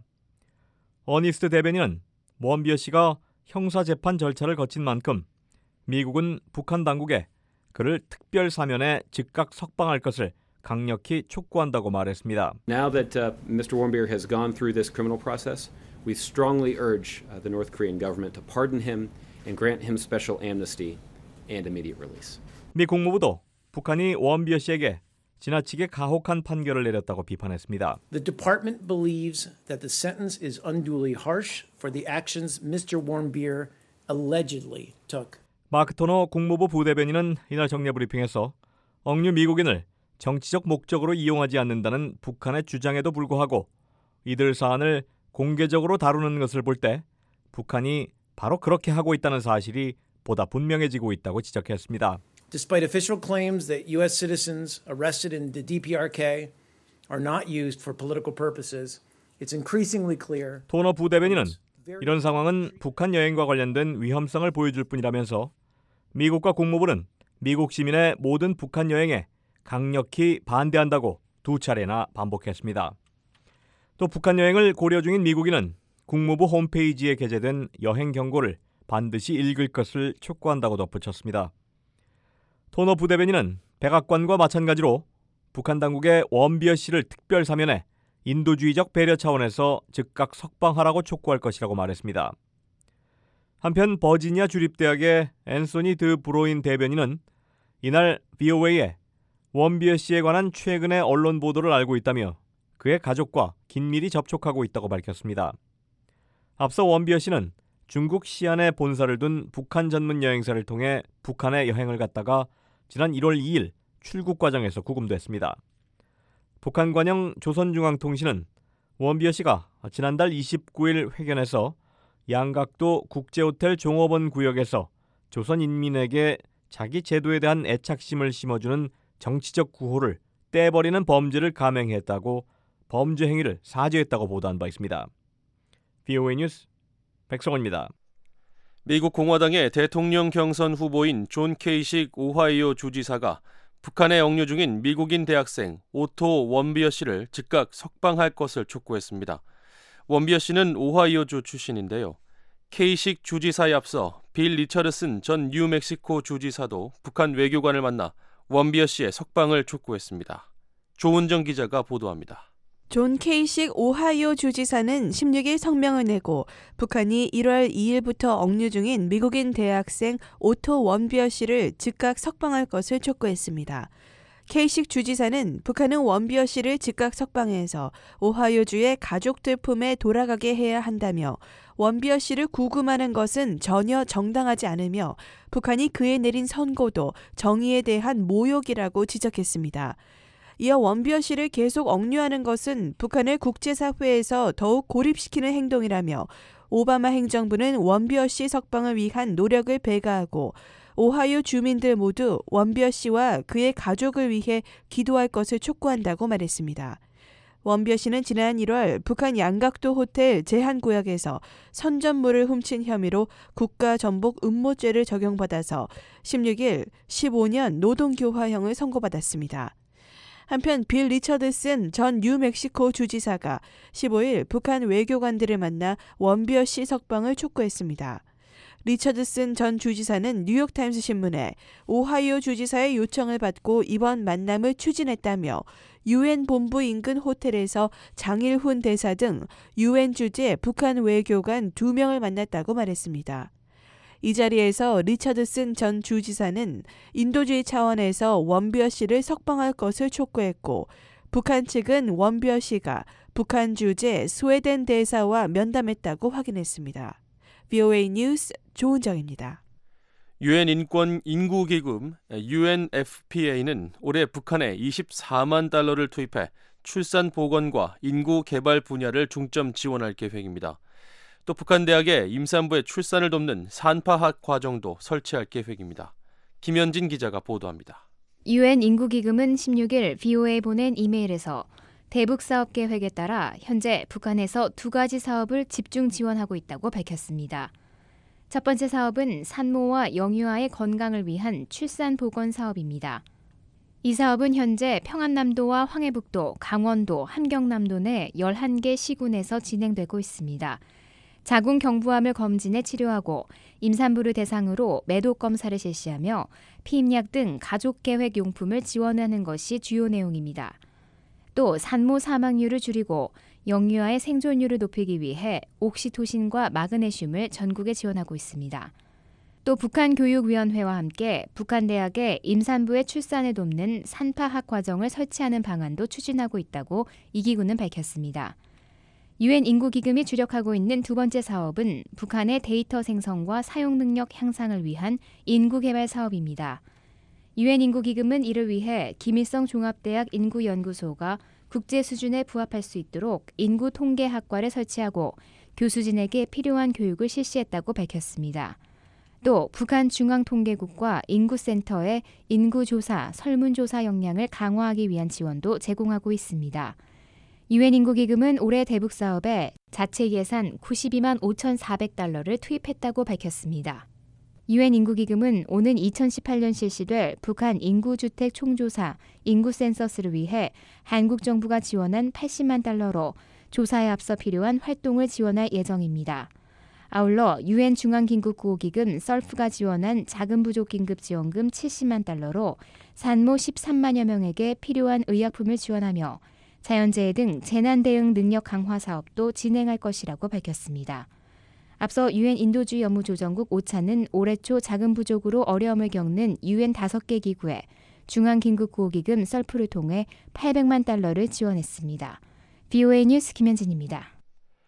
어니스트 대변인은 원비어 씨가 형사재판 절차를 거친 만큼 미국은 북한 당국에 그를 특별 사면에 즉각 석방할 것을 강력히 촉구한다고 말했습니다. Now that Mr. Warmbier has gone through this criminal process, we strongly urge the North Korean government to pardon him and grant him special amnesty and immediate release. 미 국무부도 북한이 원비어 씨에게 지나치게 가혹한 판결을 내렸다고 비판했습니다. The department believes that the sentence is unduly harsh for the actions Mr. Warmbier allegedly took. 마크 토너 국무부 부대변인은 이날 정례 브리핑에서 억류 미국인을 정치적 목적으로 이용하지 않는다는 북한의 주장에도 불구하고 이들 사안을 공개적으로 다루는 것을 볼 때 북한이 바로 그렇게 하고 있다는 사실이 보다 분명해지고 있다고 지적했습니다. Despite official claims that U.S. citizens arrested in the DPRK are not used for political purposes, it's increasingly clear. 토너 부대변인은 이런 상황은 북한 여행과 관련된 위험성을 보여줄 뿐이라면서 미국과 국무부는 미국 시민의 모든 북한 여행에 강력히 반대한다고 두 차례나 반복했습니다. 또 북한 여행을 고려 중인 미국인은 국무부 홈페이지에 게재된 여행 경고를 반드시 읽을 것을 촉구한다고 덧붙였습니다. 토너 부대변인은 백악관과 마찬가지로 북한 당국의 원비어 씨를 특별 사면해 인도주의적 배려 차원에서 즉각 석방하라고 촉구할 것이라고 말했습니다. 한편 버지니아 주립대학의 앤소니 드 브로인 대변인은 이날 BOA에 원비어 씨에 관한 최근의 언론 보도를 알고 있다며 그의 가족과 긴밀히 접촉하고 있다고 밝혔습니다. 앞서 원비어 씨는 중국 시안에 본사를 둔 북한 전문 여행사를 통해 북한에 여행을 갔다가 지난 1월 2일 출국 과정에서 구금됐습니다. 북한 관영 조선중앙통신은 원비어 씨가 지난달 29일 회견에서 양각도 국제호텔 종업원 구역에서 조선인민에게 자기 제도에 대한 애착심을 심어주는 정치적 구호를 떼버리는 범죄를 감행했다고 범죄 행위를 사죄했다고 보도한 바 있습니다. BOA 뉴스 백성원입니다. 미국 공화당의 대통령 경선 후보인 존 케이식 오하이오 주지사가 북한에 억류 중인 미국인 대학생 오토 원비어 씨를 즉각 석방할 것을 촉구했습니다. 원비어 씨는 오하이오주 출신인데요. 케이식 주지사에 앞서 빌 리처드슨 전 뉴멕시코 주지사도 북한 외교관을 만나 원비어 씨의 석방을 촉구했습니다. 조은정 기자가 보도합니다. 존 케이식 오하이오 주지사는 16일 성명을 내고 북한이 1월 2일부터 억류 중인 미국인 대학생 오토 원비어 씨를 즉각 석방할 것을 촉구했습니다. 케이식 주지사는 북한은 원비어 씨를 즉각 석방해서 오하이오주의 가족들 품에 돌아가게 해야 한다며 원비어 씨를 구금하는 것은 전혀 정당하지 않으며 북한이 그에 내린 선고도 정의에 대한 모욕이라고 지적했습니다. 이어 원비어 씨를 계속 억류하는 것은 북한을 국제사회에서 더욱 고립시키는 행동이라며 오바마 행정부는 원비어 씨 석방을 위한 노력을 배가하고 오하이오 주민들 모두 원비어 씨와 그의 가족을 위해 기도할 것을 촉구한다고 말했습니다. 원비어 씨는 지난 1월 북한 양각도 호텔 제한구역에서 선전물을 훔친 혐의로 국가전복 음모죄를 적용받아서 16일 15년 노동교화형을 선고받았습니다. 한편 빌 리처드슨 전 뉴멕시코 주지사가 15일 북한 외교관들을 만나 원비어시 석방을 촉구했습니다. 리처드슨 전 주지사는 뉴욕타임스 신문에 오하이오 주지사의 요청을 받고 이번 만남을 추진했다며 유엔 본부 인근 호텔에서 장일훈 대사 등 유엔 주재 북한 외교관 2명을 만났다고 말했습니다. 이 자리에서 리처드슨 전 주지사는 인도주의 차원에서 원비어 씨를 석방할 것을 촉구했고 북한 측은 원비어 씨가 북한 주재 스웨덴 대사와 면담했다고 확인했습니다. VOA 뉴스 조은정입니다. 유엔 인권 인구기금 UNFPA는 올해 북한에 24만 달러를 투입해 출산 보건과 인구 개발 분야를 중점 지원할 계획입니다. 또 북한 대학의 임산부의 출산을 돕는 산파학 과정도 설치할 계획입니다. 김현진 기자가 보도합니다. 유엔 인구기금은 16일 VOA에 보낸 이메일에서 대북 사업 계획에 따라 현재 북한에서 2가지 사업을 집중 지원하고 있다고 밝혔습니다. 첫 번째 사업은 산모와 영유아의 건강을 위한 출산 보건 사업입니다. 이 사업은 현재 평안남도와 황해북도, 강원도, 함경남도 내 11개 시군에서 진행되고 있습니다. 자궁 경부암을 검진해 치료하고 임산부를 대상으로 매독 검사를 실시하며 피임약 등 가족계획 용품을 지원하는 것이 주요 내용입니다. 또 산모 사망률을 줄이고 영유아의 생존율을 높이기 위해 옥시토신과 마그네슘을 전국에 지원하고 있습니다. 또 북한교육위원회와 함께 북한 대학의 임산부의 출산을 돕는 산파학 과정을 설치하는 방안도 추진하고 있다고 이 기구는 밝혔습니다. 유엔 인구기금이 주력하고 있는 두 번째 사업은 북한의 데이터 생성과 사용 능력 향상을 위한 인구개발 사업입니다. 유엔 인구기금은 이를 위해 김일성 종합대학 인구연구소가 국제 수준에 부합할 수 있도록 인구통계학과를 설치하고 교수진에게 필요한 교육을 실시했다고 밝혔습니다. 또 북한 중앙통계국과 인구센터의 인구조사, 설문조사 역량을 강화하기 위한 지원도 제공하고 있습니다. 유엔 인구기금은 올해 대북 사업에 자체 예산 92만 5,400달러를 투입했다고 밝혔습니다. 유엔 인구기금은 오는 2018년 실시될 북한 인구주택 총조사, 인구센서스를 위해 한국 정부가 지원한 80만 달러로 조사에 앞서 필요한 활동을 지원할 예정입니다. 아울러 유엔 중앙긴급구호기금 썰프가 지원한 자금부족 긴급지원금 70만 달러로 산모 13만여 명에게 필요한 의약품을 지원하며 자연재해 등 재난 대응 능력 강화 사업도 진행할 것이라고 밝혔습니다. 앞서 유엔 인도주의 업무조정국 오차는 올해 초 자금 부족으로 어려움을 겪는 유엔 5개 기구에 중앙긴급구호기금 썰프를 통해 800만 달러를 지원했습니다. VOA 뉴스 김현진입니다.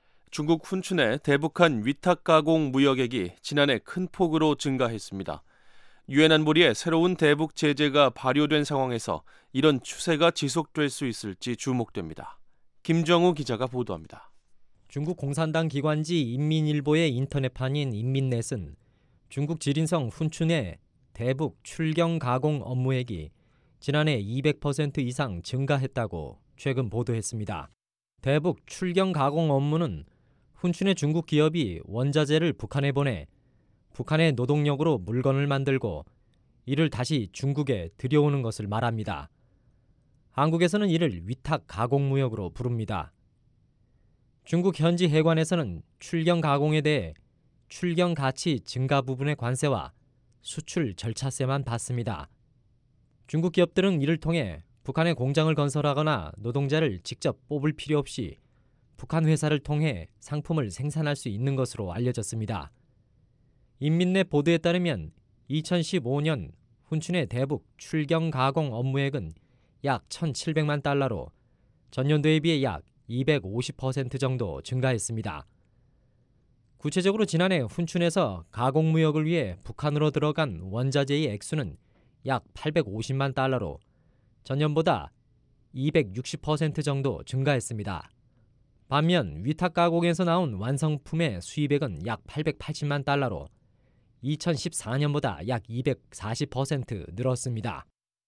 중국 훈춘의 대북한 위탁가공 무역액이 지난해 큰 폭으로 증가했습니다. 유엔 안보리의 새로운 대북 제재가 발효된 상황에서 이런 추세가 지속될 수 있을지 주목됩니다. 김정우 기자가 보도합니다. 중국 공산당 기관지 인민일보의 인터넷판인 인민넷은 중국 지린성 훈춘의 대북 출경 가공 업무액이 지난해 200% 이상 증가했다고 최근 보도했습니다. 대북 출경 가공 업무는 훈춘의 중국 기업이 원자재를 북한에 보내 북한의 노동력으로 물건을 만들고 이를 다시 중국에 들여오는 것을 말합니다. 한국에서는 이를 위탁 가공무역으로 부릅니다. 중국 현지 해관에서는 출경 가공에 대해 출경 가치 증가 부분의 관세와 수출 절차세만 받습니다. 중국 기업들은 이를 통해 북한에 공장을 건설하거나 노동자를 직접 뽑을 필요 없이 북한 회사를 통해 상품을 생산할 수 있는 것으로 알려졌습니다. 인민넷 보도에 따르면 2015년 훈춘의 대북 출경 가공 업무액은 약 1,700만 달러로 전년도에 비해 약 250% 정도 증가했습니다. 구체적으로 지난해 훈춘에서 가공무역을 위해 북한으로 들어간 원자재의 액수는 약 850만 달러로 전년보다 260% 정도 증가했습니다. 반면 위탁 가공에서 나온 완성품의 수입액은 약 880만 달러로 2014년보다 약 240% 늘었습니다.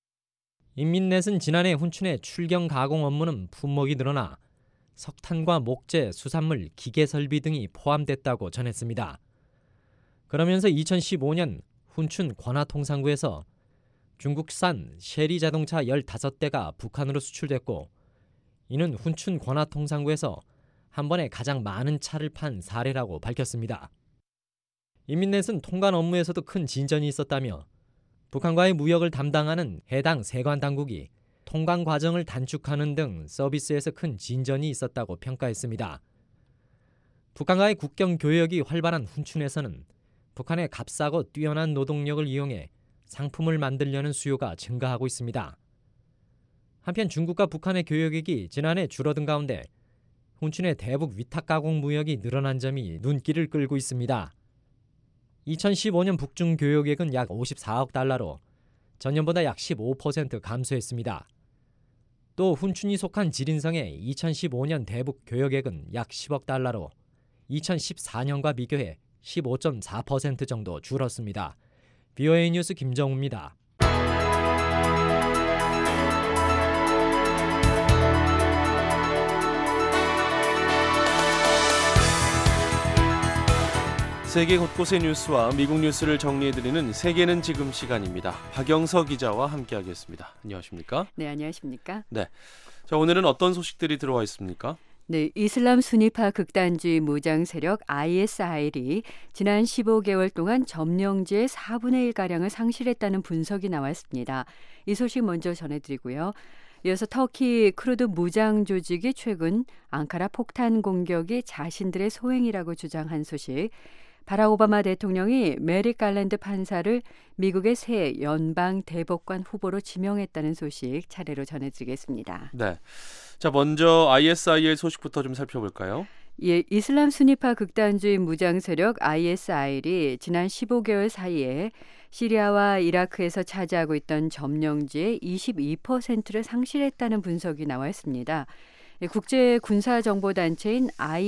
인민넷은 지난해 훈춘의 출경 가공 업무는 품목이 늘어나 석탄과 목재, 수산물, 기계설비 등이 포함됐다고 전했습니다. 그러면서 2015년 훈춘 관화통상구에서 중국산 쉐리 자동차 15대가 북한으로 수출됐고 이는 훈춘 관화통상구에서 한 번에 가장 많은 차를 판 사례라고 밝혔습니다. 인민넷은 통관 업무에서도 큰 진전이 있었다며 북한과의 무역을 담당하는 해당 세관 당국이 통관 과정을 단축하는 등 서비스에서 큰 진전이 있었다고 평가했습니다. 북한과의 국경 교역이 활발한 훈춘에서는 북한의 값싸고 뛰어난 노동력을 이용해 상품을 만들려는 수요가 증가하고 있습니다. 한편 중국과 북한의 교역액이 지난해 줄어든 가운데 훈춘의 대북 위탁 가공 무역이 늘어난 점이 눈길을 끌고 있습니다. 2015년 북중 교역액은 약 54억 달러로 전년보다 약 15% 감소했습니다. 또 훈춘이 속한 지린성의 2015년 대북 교역액은 약 10억 달러로 2014년과 비교해 15.4% 정도 줄었습니다. BOA 뉴스 김정우입니다. 세계 곳곳의 뉴스와 미국 뉴스를 정리해드리는 세계는 지금 시간입니다. 박영서 기자와 함께하겠습니다. 안녕하십니까? 네, 안녕하십니까? 네, 자 오늘은 어떤 소식들이 들어와 있습니까? 네, 이슬람 순위파 극단주의 무장 세력 ISIL이 지난 15개월 동안 점령지의 4분의 1가량을 상실했다는 분석이 나왔습니다. 이 소식 먼저 전해드리고요. 이어서 터키 쿠르드 무장 조직이 최근 앙카라 폭탄 공격이 자신들의 소행이라고 주장한 소식, 바락 오바마 대통령이 메릭 갈랜드 판사를 미국의 새 연방 대법관 후보로 지명했다는 소식 차례로 전해드리겠습니다. 네, 자 먼저 ISIL 소식부터 좀 살펴볼까요? 예, 이슬람 순위파 극단주의 무장 세력 ISIL이 지난 15개월 사이에 시리아와 이라크에서 차지하고 있던 점령지의 22%를 상실했다는 분석이 나와 있습니다. 국제 군사 정보 단체인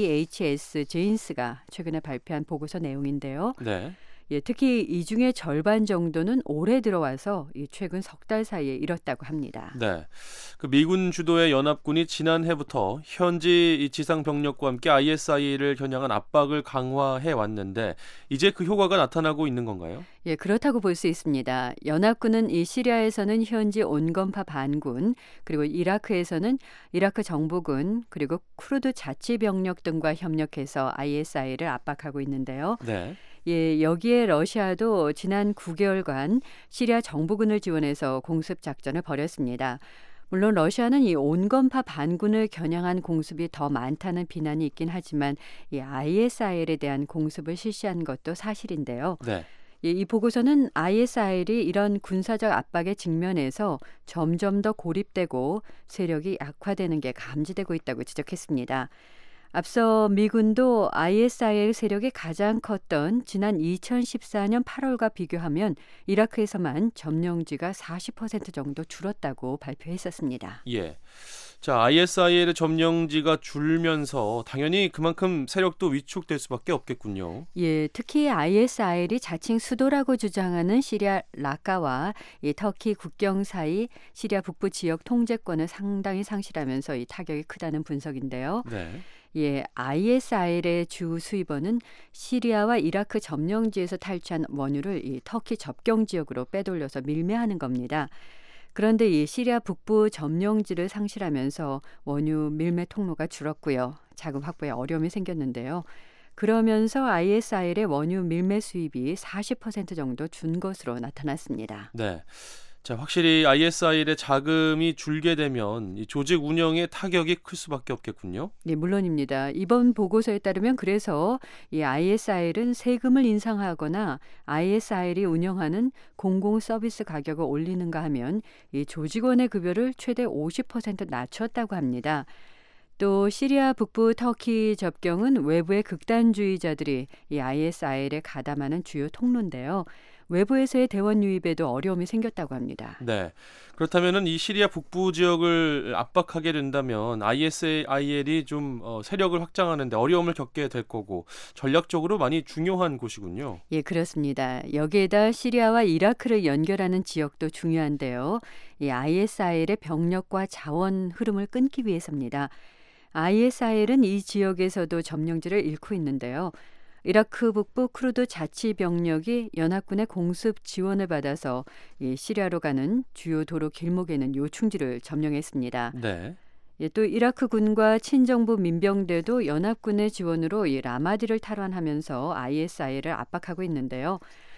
IHS 제인스가 최근에 발표한 보고서 내용인데요. 네. 예, 특히 이 중에 절반 정도는 올해 들어와서 최근 석 달 사이에 이뤘다고 합니다. 네, 그 미군 주도의 연합군이 지난해부터 현지 지상 병력과 함께 ISIL을 겨냥한 압박을 강화해 왔는데 이제 그 효과가 나타나고 있는 건가요? 예, 그렇다고 볼 수 있습니다. 연합군은 이 시리아에서는 현지 온건파 반군, 그리고 이라크에서는 이라크 정부군, 그리고 쿠르드 자치 병력 등과 협력해서 ISIL을 압박하고 있는데요. 네. 예, 여기에 러시아도 지난 9개월간 시리아 정부군을 지원해서 공습 작전을 벌였습니다. 물론 러시아는 이 온건파 반군을 겨냥한 공습이 더 많다는 비난이 있긴 하지만 이 ISIL에 대한 공습을 실시한 것도 사실인데요. 네. 이 보고서는 ISIL이 이런 군사적 압박에 직면해서 점점 더 고립되고 세력이 약화되는 게 감지되고 있다고 지적했습니다. 앞서 미군도 ISIL 세력이 가장 컸던 지난 2014년 8월과 비교하면 이라크에서만 점령지가 40% 정도 줄었다고 발표했었습니다. 예. 자, ISIL의 점령지가 줄면서 당연히 그만큼 세력도 위축될 수밖에 없겠군요. 예, 특히 ISIL이 자칭 수도라고 주장하는 시리아 라카와 이 터키 국경 사이 시리아 북부 지역 통제권을 상당히 상실하면서 이 타격이 크다는 분석인데요. 네. 예, ISIL의 주 수입원은 시리아와 이라크 점령지에서 탈취한 원유를 이 터키 접경 지역으로 빼돌려서 밀매하는 겁니다. 그런데 이 시리아 북부 점령지를 상실하면서 원유 밀매 통로가 줄었고요. 자금 확보에 어려움이 생겼는데요. 그러면서 ISIL의 원유 밀매 수입이 40% 정도 준 것으로 나타났습니다. 네. 자, 확실히 ISIL의 자금이 줄게 되면 이 조직 운영에 타격이 클 수밖에 없겠군요. 네, 물론입니다. 이번 보고서에 따르면 그래서 이 ISIL은 세금을 인상하거나 ISIL이 운영하는 공공 서비스 가격을 올리는가 하면 이 조직원의 급여를 최대 50% 낮췄다고 합니다. 또 시리아 북부 터키 접경은 외부의 극단주의자들이 이 ISIL에 가담하는 주요 통로인데요. 외부에서의 대원 유입에도 어려움이 생겼다고 합니다. 네. 그렇다면은 이 시리아 북부 지역을 압박하게 된다면 ISIL이 좀 세력을 확장하는 데 어려움을 겪게 될 거고 전략적으로 많이 중요한 곳이군요. 예, 그렇습니다. 여기에다 시리아와 이라크를 연결하는 지역도 중요한데요. 이 ISIL의 병력과 자원 흐름을 끊기 위해서입니다. ISIL은 이 지역에서도 점령지를 잃고 있는데요. 이라크 북부 쿠르드 자치병력이 연합군의 공습 지원을 받아서 이 시리아로 가는 주요 도로 길목에는 요충지를 점령했습니다. 네. 또 이라크 군과 친정부 민병대도 연합군의 지원으로 이 라마디를 탈환하면서 ISIL을 압박하고 있는데요.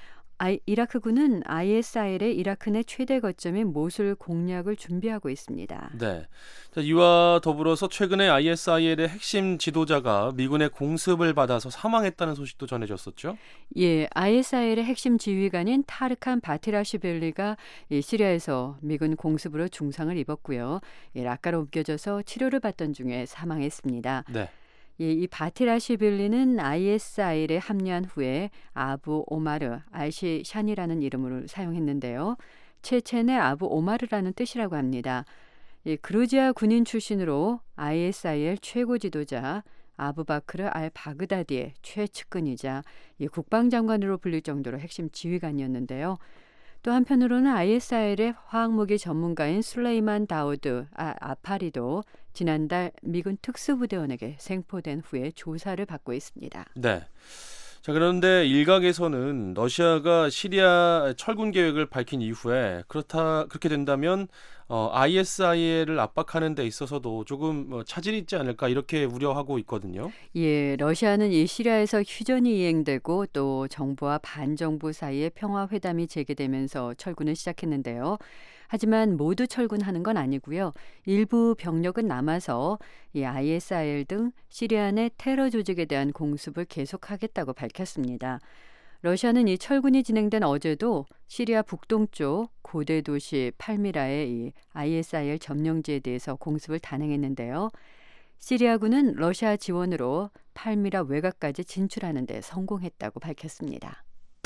이라크군은 ISIL의 이라크 내 최대 거점인 모술 공략을 준비하고 있습니다. 네. 자, 이와 더불어서 최근에 ISIL의 핵심 지도자가 미군의 공습을 받아서 사망했다는 소식도 전해졌었죠? 예, ISIL의 핵심 지휘관인 타르칸 바티라시벨리가 시리아에서 미군 공습으로 중상을 입었고요. 라카로 옮겨져서 치료를 받던 중에 사망했습니다. 네. 이 바티라시빌리는 ISIL에 합류한 후에 아부 오마르 알시 샨이라는 이름을 사용했는데요. 체첸의 아부 오마르라는 뜻이라고 합니다. 그루지아 군인 출신으로 ISIL 최고 지도자 아부바크르 알 바그다디의 최측근이자 국방장관으로 불릴 정도로 핵심 지휘관이었는데요. 또 한편으로는 ISIL의 화학무기 전문가인 술레이만 다우드 아파리도 지난달 미군 특수부대원에게 생포된 후에 조사를 받고 있습니다. 네. 자, 그런데 일각에서는 러시아가 시리아 철군 계획을 밝힌 이후에 그렇게 된다면 ISIL을 압박하는 데 있어서도 조금 차질이 있지 않을까 이렇게 우려하고 있거든요. 예, 러시아는 이 시리아에서 휴전이 이행되고 또 정부와 반정부 사이에 평화회담이 재개되면서 철군을 시작했는데요. 하지만 모두 철군하는 건 아니고요. 일부 병력은 남아서 이 ISIL 등 시리아 내 테러 조직에 대한 공습을 계속하겠다고 밝혔습니다. 러시아는 이 철군이 진행된 어제도 시리아 북동쪽 고대 도시 팔미라의 이 ISIL 점령지에 대해서 공습을 단행했는데요. 시리아군은 러시아 지원으로 팔미라 외곽까지 진출하는 데 성공했다고 밝혔습니다.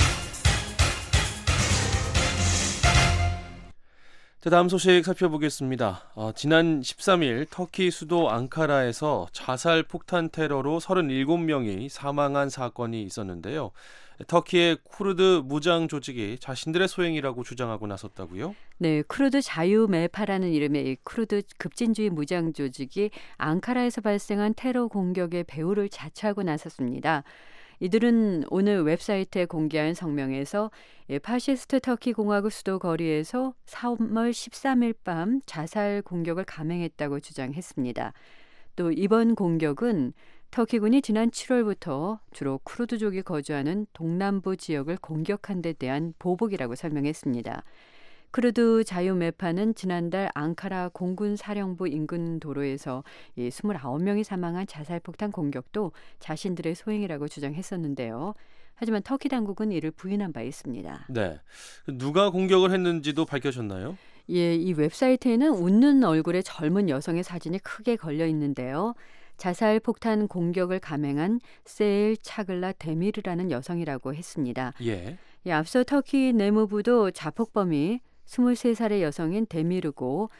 자, 다음 소식 살펴보겠습니다. 지난 13일 터키 수도 앙카라에서 자살 폭탄 테러로 37명이 사망한 사건이 있었는데요. 터키의 쿠르드 무장 조직이 자신들의 소행이라고 주장하고 나섰다고요? 네, 쿠르드 자유메파라는 이름의 이 쿠르드 급진주의 무장 조직이 앙카라에서 발생한 테러 공격의 배후를 자처하고 나섰습니다. 이들은 오늘 웹사이트에 공개한 성명에서 파시스트 터키 공화국 수도 거리에서 3월 13일 밤 자살 공격을 감행했다고 주장했습니다. 또 이번 공격은 터키군이 지난 7월부터 주로 쿠르드족이 거주하는 동남부 지역을 공격한 데 대한 보복이라고 설명했습니다. 쿠르드 자유메파는 지난달 앙카라 공군 사령부 인근 도로에서 29명이 사망한 자살폭탄 공격도 자신들의 소행이라고 주장했었는데요. 하지만 터키 당국은 이를 부인한 바 있습니다. 네, 누가 공격을 했는지도 밝혀졌나요? 예, 이 웹사이트에는 웃는 얼굴의 젊은 여성의 사진이 크게 걸려 있는데요. 자살폭탄 공격을 감행한 세일 차글라 데미르라는 여성이라고 했습니다. 예. 앞서 터키 내무부도 자폭범이 23살의 여성인 데미르고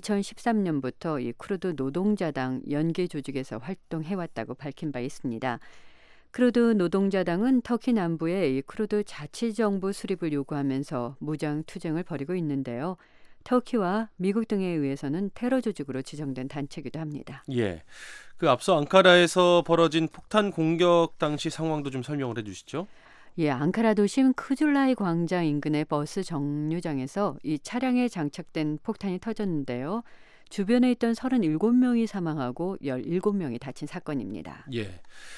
2013년부터 이 쿠르드 노동자당 연계 조직에서 활동해왔다고 밝힌 바 있습니다. 쿠르드 노동자당은 터키 남부의 이 쿠르드 자치정부 수립을 요구하면서 무장 투쟁을 벌이고 있는데요. 터키와 미국 등에 의해서는 테러 조직으로 지정된 단체이기도 합니다. 예. 앞서 앙카라에서 벌어진 폭탄 공격 당시 상황도 좀 설명을 해주시죠. 예, 앙카라 도심 크줄라이 광장 인근의 버스 정류장에서 이 차량에 장착된 폭탄이 터졌는데요. 주변에 있던 37명이 사망하고 17명이 다친 사건입니다. 예.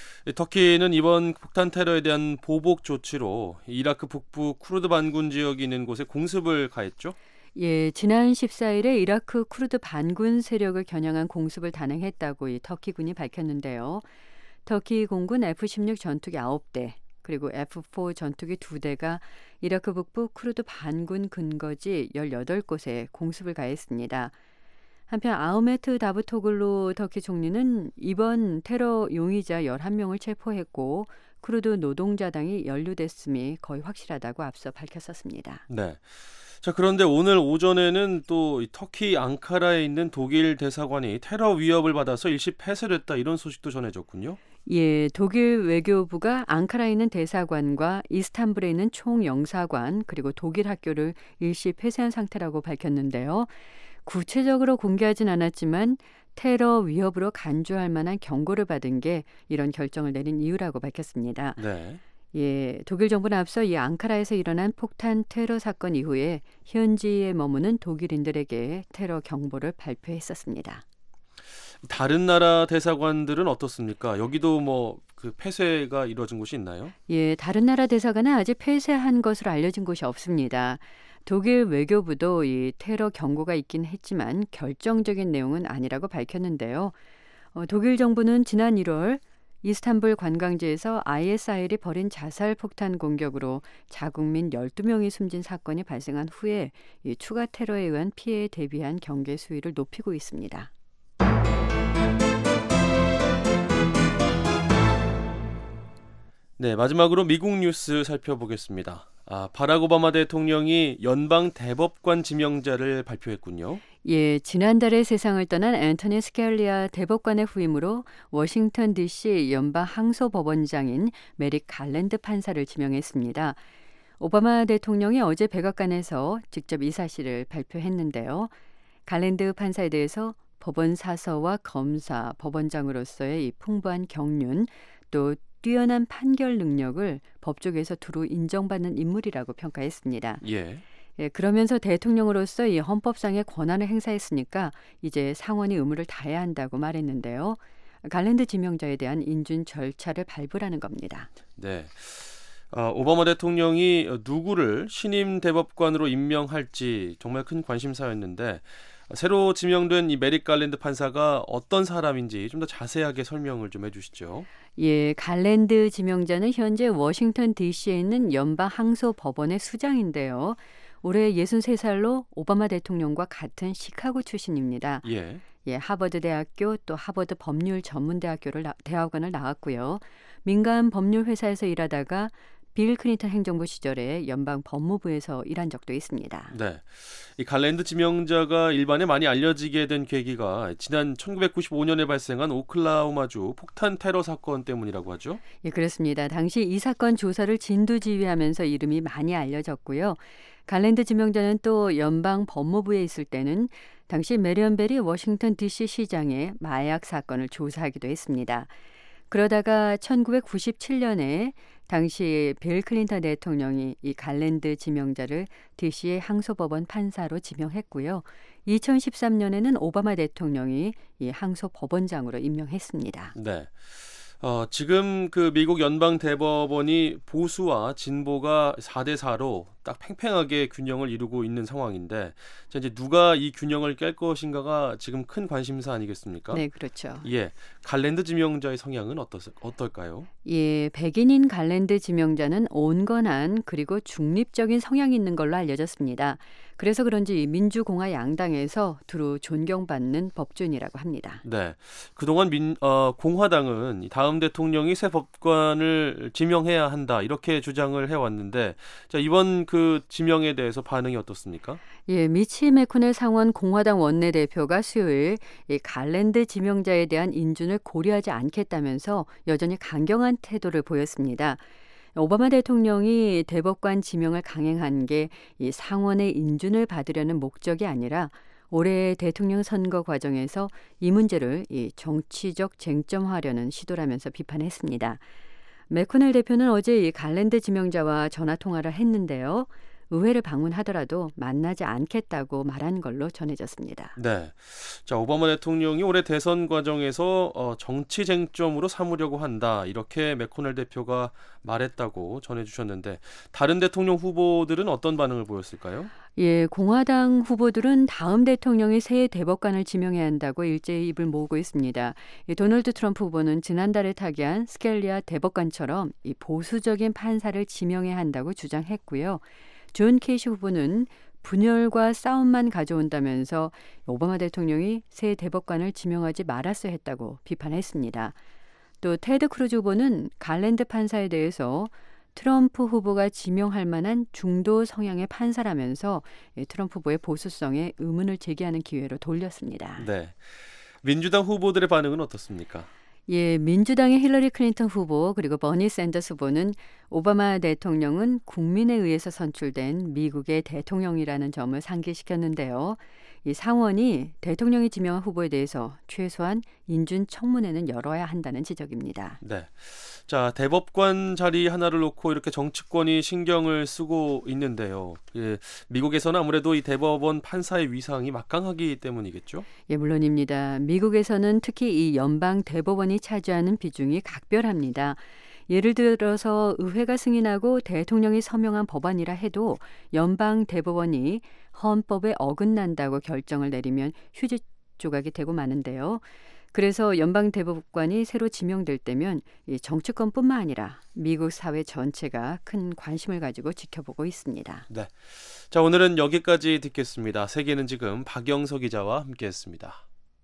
터키는 이번 폭탄 테러에 대한 보복 조치로 이라크 북부 쿠르드 반군 지역이 있는 곳에 공습을 가했죠? 예, 지난 14일에 이라크 쿠르드 반군 세력을 겨냥한 공습을 단행했다고 이 터키군이 밝혔는데요. 터키 공군 F-16 전투기 9대 그리고 F-4 전투기 2대가 이라크 북부 쿠르드 반군 근거지 18곳에 공습을 가했습니다. 한편 아흐메트 다부토글루 터키 총리는 이번 테러 용의자 11명을 체포했고 쿠르드 노동자당이 연루됐음이 거의 확실하다고 앞서 밝혔었습니다. 네. 자, 그런데 오늘 오전에는 또 터키 앙카라에 있는 독일 대사관이 테러 위협을 받아서 일시 폐쇄됐다 이런 소식도 전해졌군요. 예, 독일 외교부가 앙카라에 있는 대사관과 이스탄불에 있는 총영사관 그리고 독일 학교를 일시 폐쇄한 상태라고 밝혔는데요. 구체적으로 공개하진 않았지만 테러 위협으로 간주할 만한 경고를 받은 게 이런 결정을 내린 이유라고 밝혔습니다. 네. 예, 독일 정부는 앞서 이 앙카라에서 일어난 폭탄 테러 사건 이후에 현지에 머무는 독일인들에게 테러 경보를 발표했었습니다. 다른 나라 대사관들은 어떻습니까? 여기도 뭐 그 폐쇄가 이루어진 곳이 있나요? 예, 다른 나라 대사관은 아직 폐쇄한 것으로 알려진 곳이 없습니다. 독일 외교부도 이 테러 경고가 있긴 했지만 결정적인 내용은 아니라고 밝혔는데요. 독일 정부는 지난 1월 이스탄불 관광지에서 ISIL이 벌인 자살 폭탄 공격으로 자국민 12명이 숨진 사건이 발생한 후에 이 추가 테러에 의한 피해에 대비한 경계 수위를 높이고 있습니다. 네, 마지막으로 미국 뉴스 살펴보겠습니다. 바락 오바마 대통령이 연방 대법관 지명자를 발표했군요. 예, 지난달에 세상을 떠난 앤토니 스켈리아 대법관의 후임으로 워싱턴 DC 연방 항소법원장인 메릭 갈랜드 판사를 지명했습니다. 오바마 대통령이 어제 백악관에서 직접 이 사실을 발표했는데요. 갈랜드 판사에 대해서 법원 사서와 검사, 법원장으로서의 이 풍부한 경륜, 또 뛰어난 판결 능력을 법조계에서 두루 인정받는 인물이라고 평가했습니다. 예. 예, 그러면서 대통령으로서 이 헌법상의 권한을 행사했으니까 이제 상원이 의무를 다해야 한다고 말했는데요. 갈랜드 지명자에 대한 인준 절차를 밟으라는 겁니다. 네. 오바마 대통령이 누구를 신임 대법관으로 임명할지 정말 큰 관심사였는데 새로 지명된 이 메릭 갈랜드 판사가 어떤 사람인지 좀 더 자세하게 설명을 좀 해주시죠. 예, 갈랜드 지명자는 현재 워싱턴 DC에 있는 연방 항소법원의 수장인데요. 올해 63살로 오바마 대통령과 같은 시카고 출신입니다. 예. 예, 하버드 대학교 또 하버드 법률 전문대학교를 대학원을 나왔고요. 민간 법률 회사에서 일하다가 빌 클린턴 행정부 시절에 연방 법무부에서 일한 적도 있습니다. 네, 이 갈랜드 지명자가 일반에 많이 알려지게 된 계기가 지난 1995년에 발생한 오클라호마주 폭탄 테러 사건 때문이라고 하죠. 예, 그렇습니다. 당시 이 사건 조사를 진두지휘하면서 이름이 많이 알려졌고요. 갈랜드 지명자는 또 연방 법무부에 있을 때는 당시 메리언 벨이 워싱턴 DC 시장의 마약 사건을 조사하기도 했습니다. 그러다가 1997년에 당시 빌 클린턴 대통령이 이 갈랜드 지명자를 DC의 항소법원 판사로 지명했고요. 2013년에는 오바마 대통령이 이 항소법원장으로 임명했습니다. 네. 지금 그 미국 연방 대법원이 보수와 진보가 4대4로 딱 팽팽하게 균형을 이루고 있는 상황인데 자, 이제 누가 이 균형을 깰 것인가가 지금 큰 관심사 아니겠습니까? 네, 그렇죠. 예, 갈랜드 지명자의 성향은 어떨까요? 예, 백인인 갈랜드 지명자는 온건한 그리고 중립적인 성향이 있는 걸로 알려졌습니다. 그래서 그런지 민주공화 양당에서 두루 존경받는 법조인이라고 합니다. 네, 그동안 공화당은 다음 대통령이 새 법관을 지명해야 한다 이렇게 주장을 해왔는데 자, 이번 그 지명에 대해서 반응이 어떻습니까? 예, 미치 매코넬 상원 공화당 원내대표가 수요일 이 갈랜드 지명자에 대한 인준을 고려하지 않겠다면서 여전히 강경한 태도를 보였습니다. 오바마 대통령이 대법관 지명을 강행한 게 이 상원의 인준을 받으려는 목적이 아니라 올해 대통령 선거 과정에서 이 문제를 이 정치적 쟁점화하려는 시도라면서 비판했습니다. 매코넬 대표는 어제 이 갈랜드 지명자와 전화 통화를 했는데요. 의회를 방문하더라도 만나지 않겠다고 말한 걸로 전해졌습니다. 네, 자 오바마 대통령이 올해 대선 과정에서 정치 쟁점으로 삼으려고 한다 이렇게 매코넬 대표가 말했다고 전해주셨는데 다른 대통령 후보들은 어떤 반응을 보였을까요? 예, 공화당 후보들은 다음 대통령이 새 대법관을 지명해야 한다고 일제히 입을 모으고 있습니다. 도널드 트럼프 후보는 지난달에 타계한 스켈리아 대법관처럼 이 보수적인 판사를 지명해야 한다고 주장했고요. 존 케이시 후보는 분열과 싸움만 가져온다면서 오바마 대통령이 새 대법관을 지명하지 말았어야 했다고 비판했습니다. 또 테드 크루즈 후보는 갈랜드 판사에 대해서 트럼프 후보가 지명할 만한 중도 성향의 판사라면서 트럼프 후보의 보수성에 의문을 제기하는 기회로 돌렸습니다. 네, 민주당 후보들의 반응은 어떻습니까? 예, 민주당의 힐러리 클린턴 후보 그리고 버니 샌더스 후보는 오바마 대통령은 국민에 의해서 선출된 미국의 대통령이라는 점을 상기시켰는데요. 이 상원이 대통령이 지명한 후보에 대해서 최소한 인준 청문회는 열어야 한다는 지적입니다. 네. 자, 대법관 자리 하나를 놓고 이렇게 정치권이 신경을 쓰고 있는데요. 예, 미국에서는 아무래도 이 대법원 판사의 위상이 막강하기 때문이겠죠? 예, 물론입니다. 미국에서는 특히 이 연방 대법원이 차지하는 비중이 각별합니다. 예를 들어서 의회가 승인하고 대통령이 서명한 법안이라 해도 연방 대법원이 헌법에 어긋난다고 결정을 내리면 휴지 조각이 되고 마는데요. 그래서 연방 대법관이 새로 지명될 때면 이 정치권뿐만 아니라 미국 사회 전체가 큰 관심을 가지고 지켜보고 있습니다. 네. 자, 오늘은 여기까지 듣겠습니다. 세계는 지금 박영서 기자와 함께했습니다.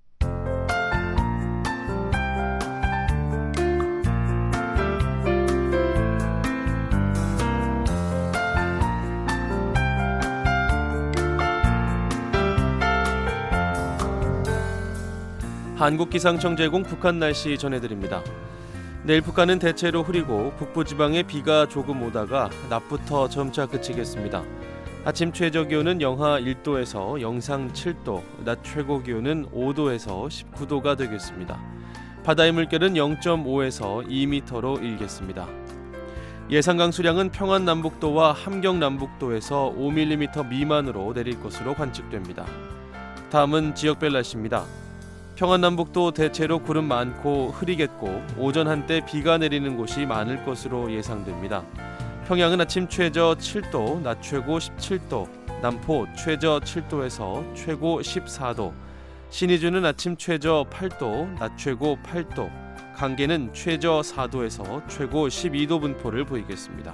한국기상청 제공 북한 날씨 전해드립니다. 내일 북한은 대체로 흐리고 북부지방에 비가 조금 오다가 낮부터 점차 그치겠습니다. 아침 최저 기온은 영하 1도에서 영상 7도, 낮 최고 기온은 5도에서 19도가 되겠습니다. 바다의 물결은 0.5에서 2m로 일겠습니다. 예상 강수량은 평안남북도와 함경남북도에서 5mm 미만으로 내릴 것으로 관측됩니다. 다음은 지역별 날씨입니다. 평안남북도 대체로 구름 많고 흐리겠고 오전 한때 비가 내리는 곳이 많을 것으로 예상됩니다. 평양은 아침 최저 7도, 낮 최고 17도, 남포 최저 7도에서 최고 14도, 신의주는 아침 최저 8도, 낮 최고 8도, 강계는 최저 4도에서 최고 12도 분포를 보이겠습니다.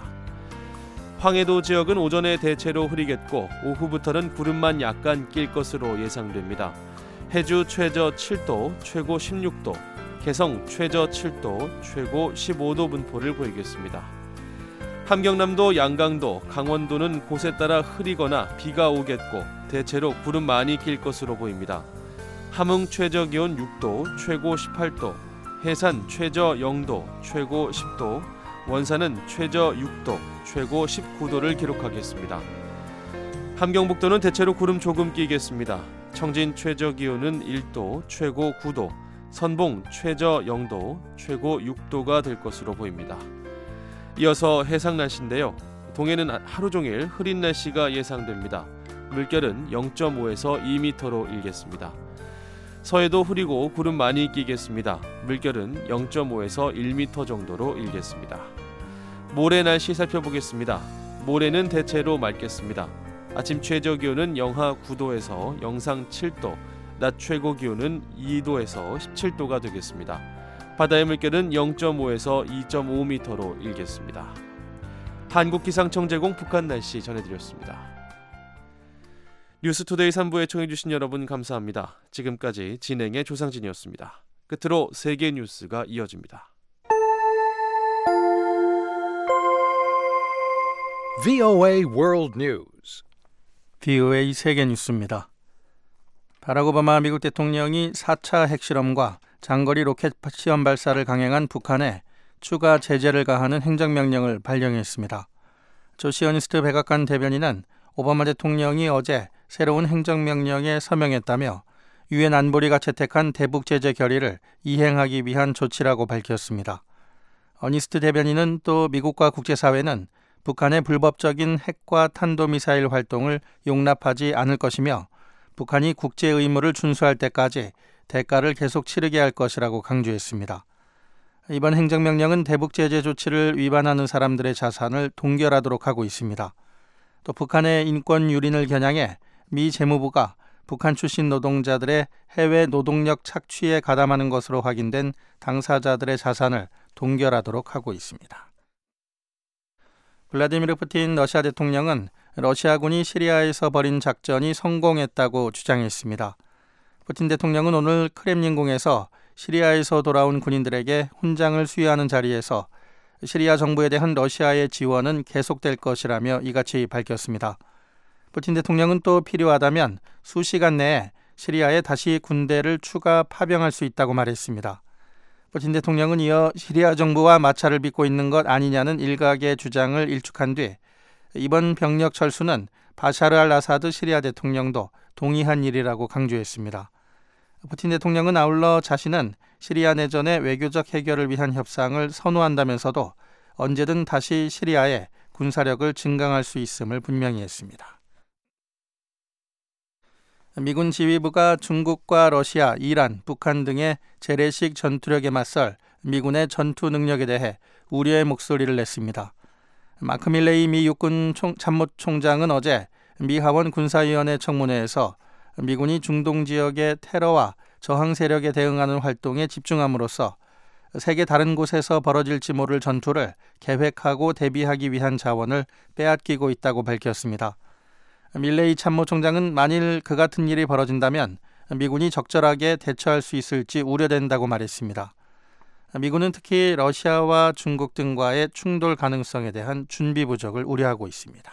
황해도 지역은 오전에 대체로 흐리겠고 오후부터는 구름만 약간 낄 것으로 예상됩니다. 해주 최저 7도, 최고 16도, 개성 최저 7도, 최고 15도 분포를 보이겠습니다. 함경남도, 양강도, 강원도는 곳에 따라 흐리거나 비가 오겠고 대체로 구름 많이 낄 것으로 보입니다. 함흥 최저 기온 6도, 최고 18도, 해산 최저 0도, 최고 10도, 원산은 최저 6도, 최고 19도를 기록하겠습니다. 함경북도는 대체로 구름 조금 끼겠습니다. 청진 최저 기온은 1도, 최고 9도, 선봉 최저 0도, 최고 6도가 될 것으로 보입니다. 이어서 해상 날씨인데요. 동해는 하루 종일 흐린 날씨가 예상됩니다. 물결은 0.5에서 2m로 일겠습니다. 서해도 흐리고 구름 많이 끼겠습니다. 물결은 0.5에서 1m 정도로 일겠습니다. 모레 날씨 살펴보겠습니다. 모레는 대체로 맑겠습니다. 아침 최저 기온은 영하 9도에서 영상 7도, 낮 최고 기온은 2도에서 17도가 되겠습니다. 바다의 물결은 0.5에서 2.5m로 일겠습니다. 한국기상청 제공 북한 날씨 전해드렸습니다. 뉴스투데이 3부에 청해주신 여러분 감사합니다. 지금까지 진행의 조상진이었습니다. 끝으로 세계 뉴스가 이어집니다. VOA World News. VOA 세계 뉴스입니다. 바락 오바마 미국 대통령이 4차 핵실험과 장거리 로켓 시험 발사를 강행한 북한에 추가 제재를 가하는 행정명령을 발령했습니다. 조 시어니스트 백악관 대변인은 오바마 대통령이 어제 새로운 행정명령에 서명했다며 유엔 안보리가 채택한 대북 제재 결의를 이행하기 위한 조치라고 밝혔습니다. 어니스트 대변인은 또 미국과 국제사회는 북한의 불법적인 핵과 탄도미사일 활동을 용납하지 않을 것이며 북한이 국제 의무를 준수할 때까지 대가를 계속 치르게 할 것이라고 강조했습니다. 이번 행정명령은 대북 제재 조치를 위반하는 사람들의 자산을 동결하도록 하고 있습니다. 또 북한의 인권 유린을 겨냥해 미 재무부가 북한 출신 노동자들의 해외 노동력 착취에 가담하는 것으로 확인된 당사자들의 자산을 동결하도록 하고 있습니다. 블라디미르 푸틴 러시아 대통령은 러시아군이 시리아에서 벌인 작전이 성공했다고 주장했습니다. 푸틴 대통령은 오늘 크렘린궁에서 시리아에서 돌아온 군인들에게 훈장을 수여하는 자리에서 시리아 정부에 대한 러시아의 지원은 계속될 것이라며 이같이 밝혔습니다. 푸틴 대통령은 또 필요하다면 수시간 내에 시리아에 다시 군대를 추가 파병할 수 있다고 말했습니다. 푸틴 대통령은 이어 시리아 정부와 마찰을 빚고 있는 것 아니냐는 일각의 주장을 일축한 뒤 이번 병력 철수는 바샤르 알 아사드 시리아 대통령도 동의한 일이라고 강조했습니다. 푸틴 대통령은 아울러 자신은 시리아 내전의 외교적 해결을 위한 협상을 선호한다면서도 언제든 다시 시리아에 군사력을 증강할 수 있음을 분명히 했습니다. 미군 지휘부가 중국과 러시아, 이란, 북한 등의 재래식 전투력에 맞설 미군의 전투 능력에 대해 우려의 목소리를 냈습니다. 마크 밀레이 미 육군 참모총장은 어제 미 하원 군사위원회 청문회에서 미군이 중동 지역의 테러와 저항 세력에 대응하는 활동에 집중함으로써 세계 다른 곳에서 벌어질지 모를 전투를 계획하고 대비하기 위한 자원을 빼앗기고 있다고 밝혔습니다. 밀레이 참모총장은 만일 그 같은 일이 벌어진다면 미군이 적절하게 대처할 수 있을지 우려된다고 말했습니다. 미군은 특히 러시아와 중국 등과의 충돌 가능성에 대한 준비 부족을 우려하고 있습니다.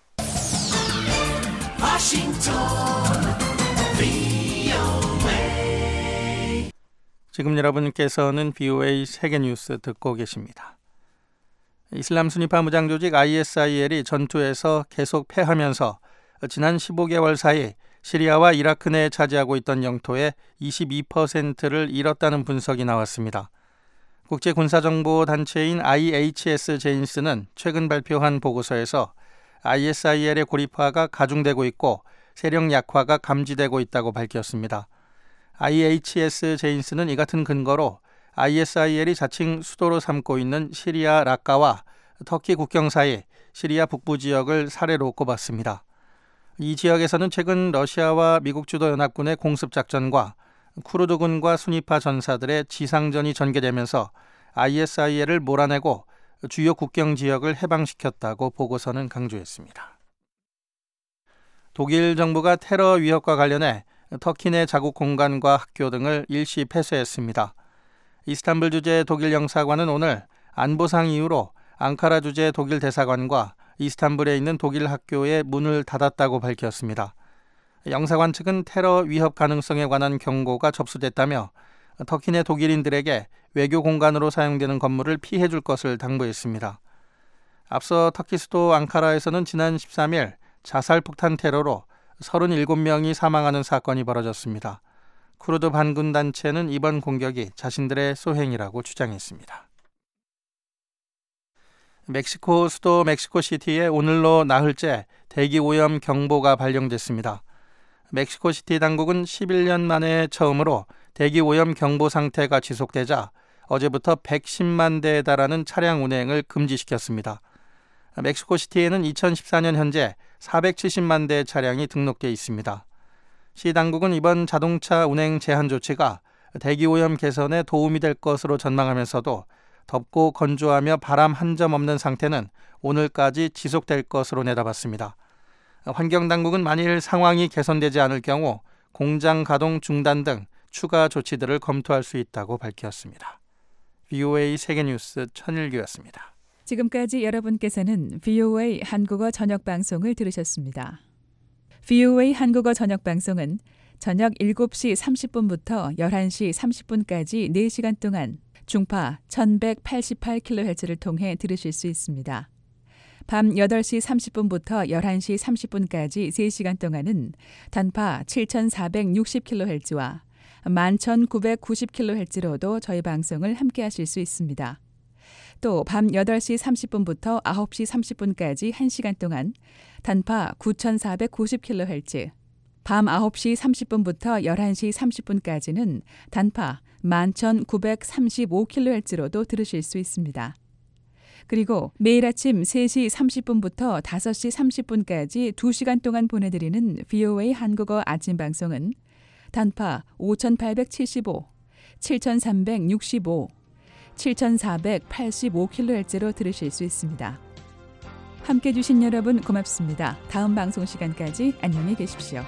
지금 여러분께서는 VOA 세계뉴스 듣고 계십니다. 이슬람 순위파 무장조직 ISIL이 전투에서 계속 패하면서 지난 15개월 사이 시리아와 이라크 내에 차지하고 있던 영토의 22%를 잃었다는 분석이 나왔습니다. 국제군사정보단체인 IHS 제인스는 최근 발표한 보고서에서 ISIL의 고립화가 가중되고 있고 세력 약화가 감지되고 있다고 밝혔습니다. IHS 제인스는 이 같은 근거로 ISIL이 자칭 수도로 삼고 있는 시리아 라카와 터키 국경 사이 시리아 북부 지역을 사례로 꼽았습니다. 이 지역에서는 최근 러시아와 미국 주도 연합군의 공습작전과 쿠르드군과 순위파 전사들의 지상전이 전개되면서 ISIL을 몰아내고 주요 국경 지역을 해방시켰다고 보고서는 강조했습니다. 독일 정부가 테러 위협과 관련해 터키 내 자국 공간과 학교 등을 일시 폐쇄했습니다. 이스탄불 주재 독일 영사관은 오늘 안보상 이유로 앙카라 주재 독일 대사관과 이스탄불에 있는 독일 학교에 문을 닫았다고 밝혔습니다. 영사관 측은 테러 위협 가능성에 관한 경고가 접수됐다며 터키 내 독일인들에게 외교 공간으로 사용되는 건물을 피해 줄 것을 당부했습니다. 앞서 터키 수도 앙카라에서는 지난 13일 자살 폭탄 테러로 37명이 사망하는 사건이 벌어졌습니다. 쿠르드 반군 단체는 이번 공격이 자신들의 소행이라고 주장했습니다. 멕시코 수도 멕시코시티에 오늘로 나흘째 대기오염 경보가 발령됐습니다. 멕시코시티 당국은 11년 만에 처음으로 대기오염 경보 상태가 지속되자 어제부터 110만 대에 달하는 차량 운행을 금지시켰습니다. 멕시코시티에는 2014년 현재 470만 대의 차량이 등록돼 있습니다. 시 당국은 이번 자동차 운행 제한 조치가 대기오염 개선에 도움이 될 것으로 전망하면서도 덥고 건조하며 바람 한 점 없는 상태는 오늘까지 지속될 것으로 내다봤습니다. 환경당국은 만일 상황이 개선되지 않을 경우 공장 가동 중단 등 추가 조치들을 검토할 수 있다고 밝혔습니다. VOA 세계뉴스 천일규였습니다. 지금까지 여러분께서는 VOA 한국어 저녁방송을 들으셨습니다. VOA 한국어 저녁방송은 저녁 7시 30분부터 11시 30분까지 4시간 동안 중파 1188kHz를 통해 들으실 수 있습니다. 밤 8시 30분부터 11시 30분까지 3시간 동안은 단파 7460kHz와 11990kHz로도 저희 방송을 함께 하실 수 있습니다. 또 밤 8시 30분부터 9시 30분까지 1시간 동안 단파 9490kHz, 밤 9시 30분부터 11시 30분까지는 단파 11935kHz로도 들으실 수 있습니다. 그리고 매일 아침 3시 30분부터 5시 30분까지 2시간 동안 보내드리는 VOA 한국어 아침 방송은 단파 5875, 7365, 7485kHz로 들으실 수 있습니다. 함께해 주신 여러분 고맙습니다. 다음 방송 시간까지 안녕히 계십시오.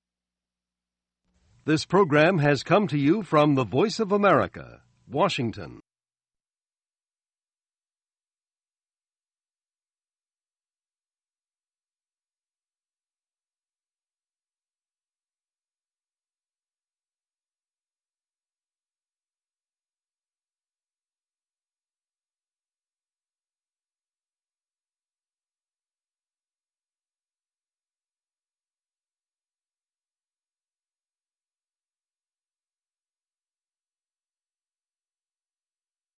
This program has come to you from the Voice of America, Washington.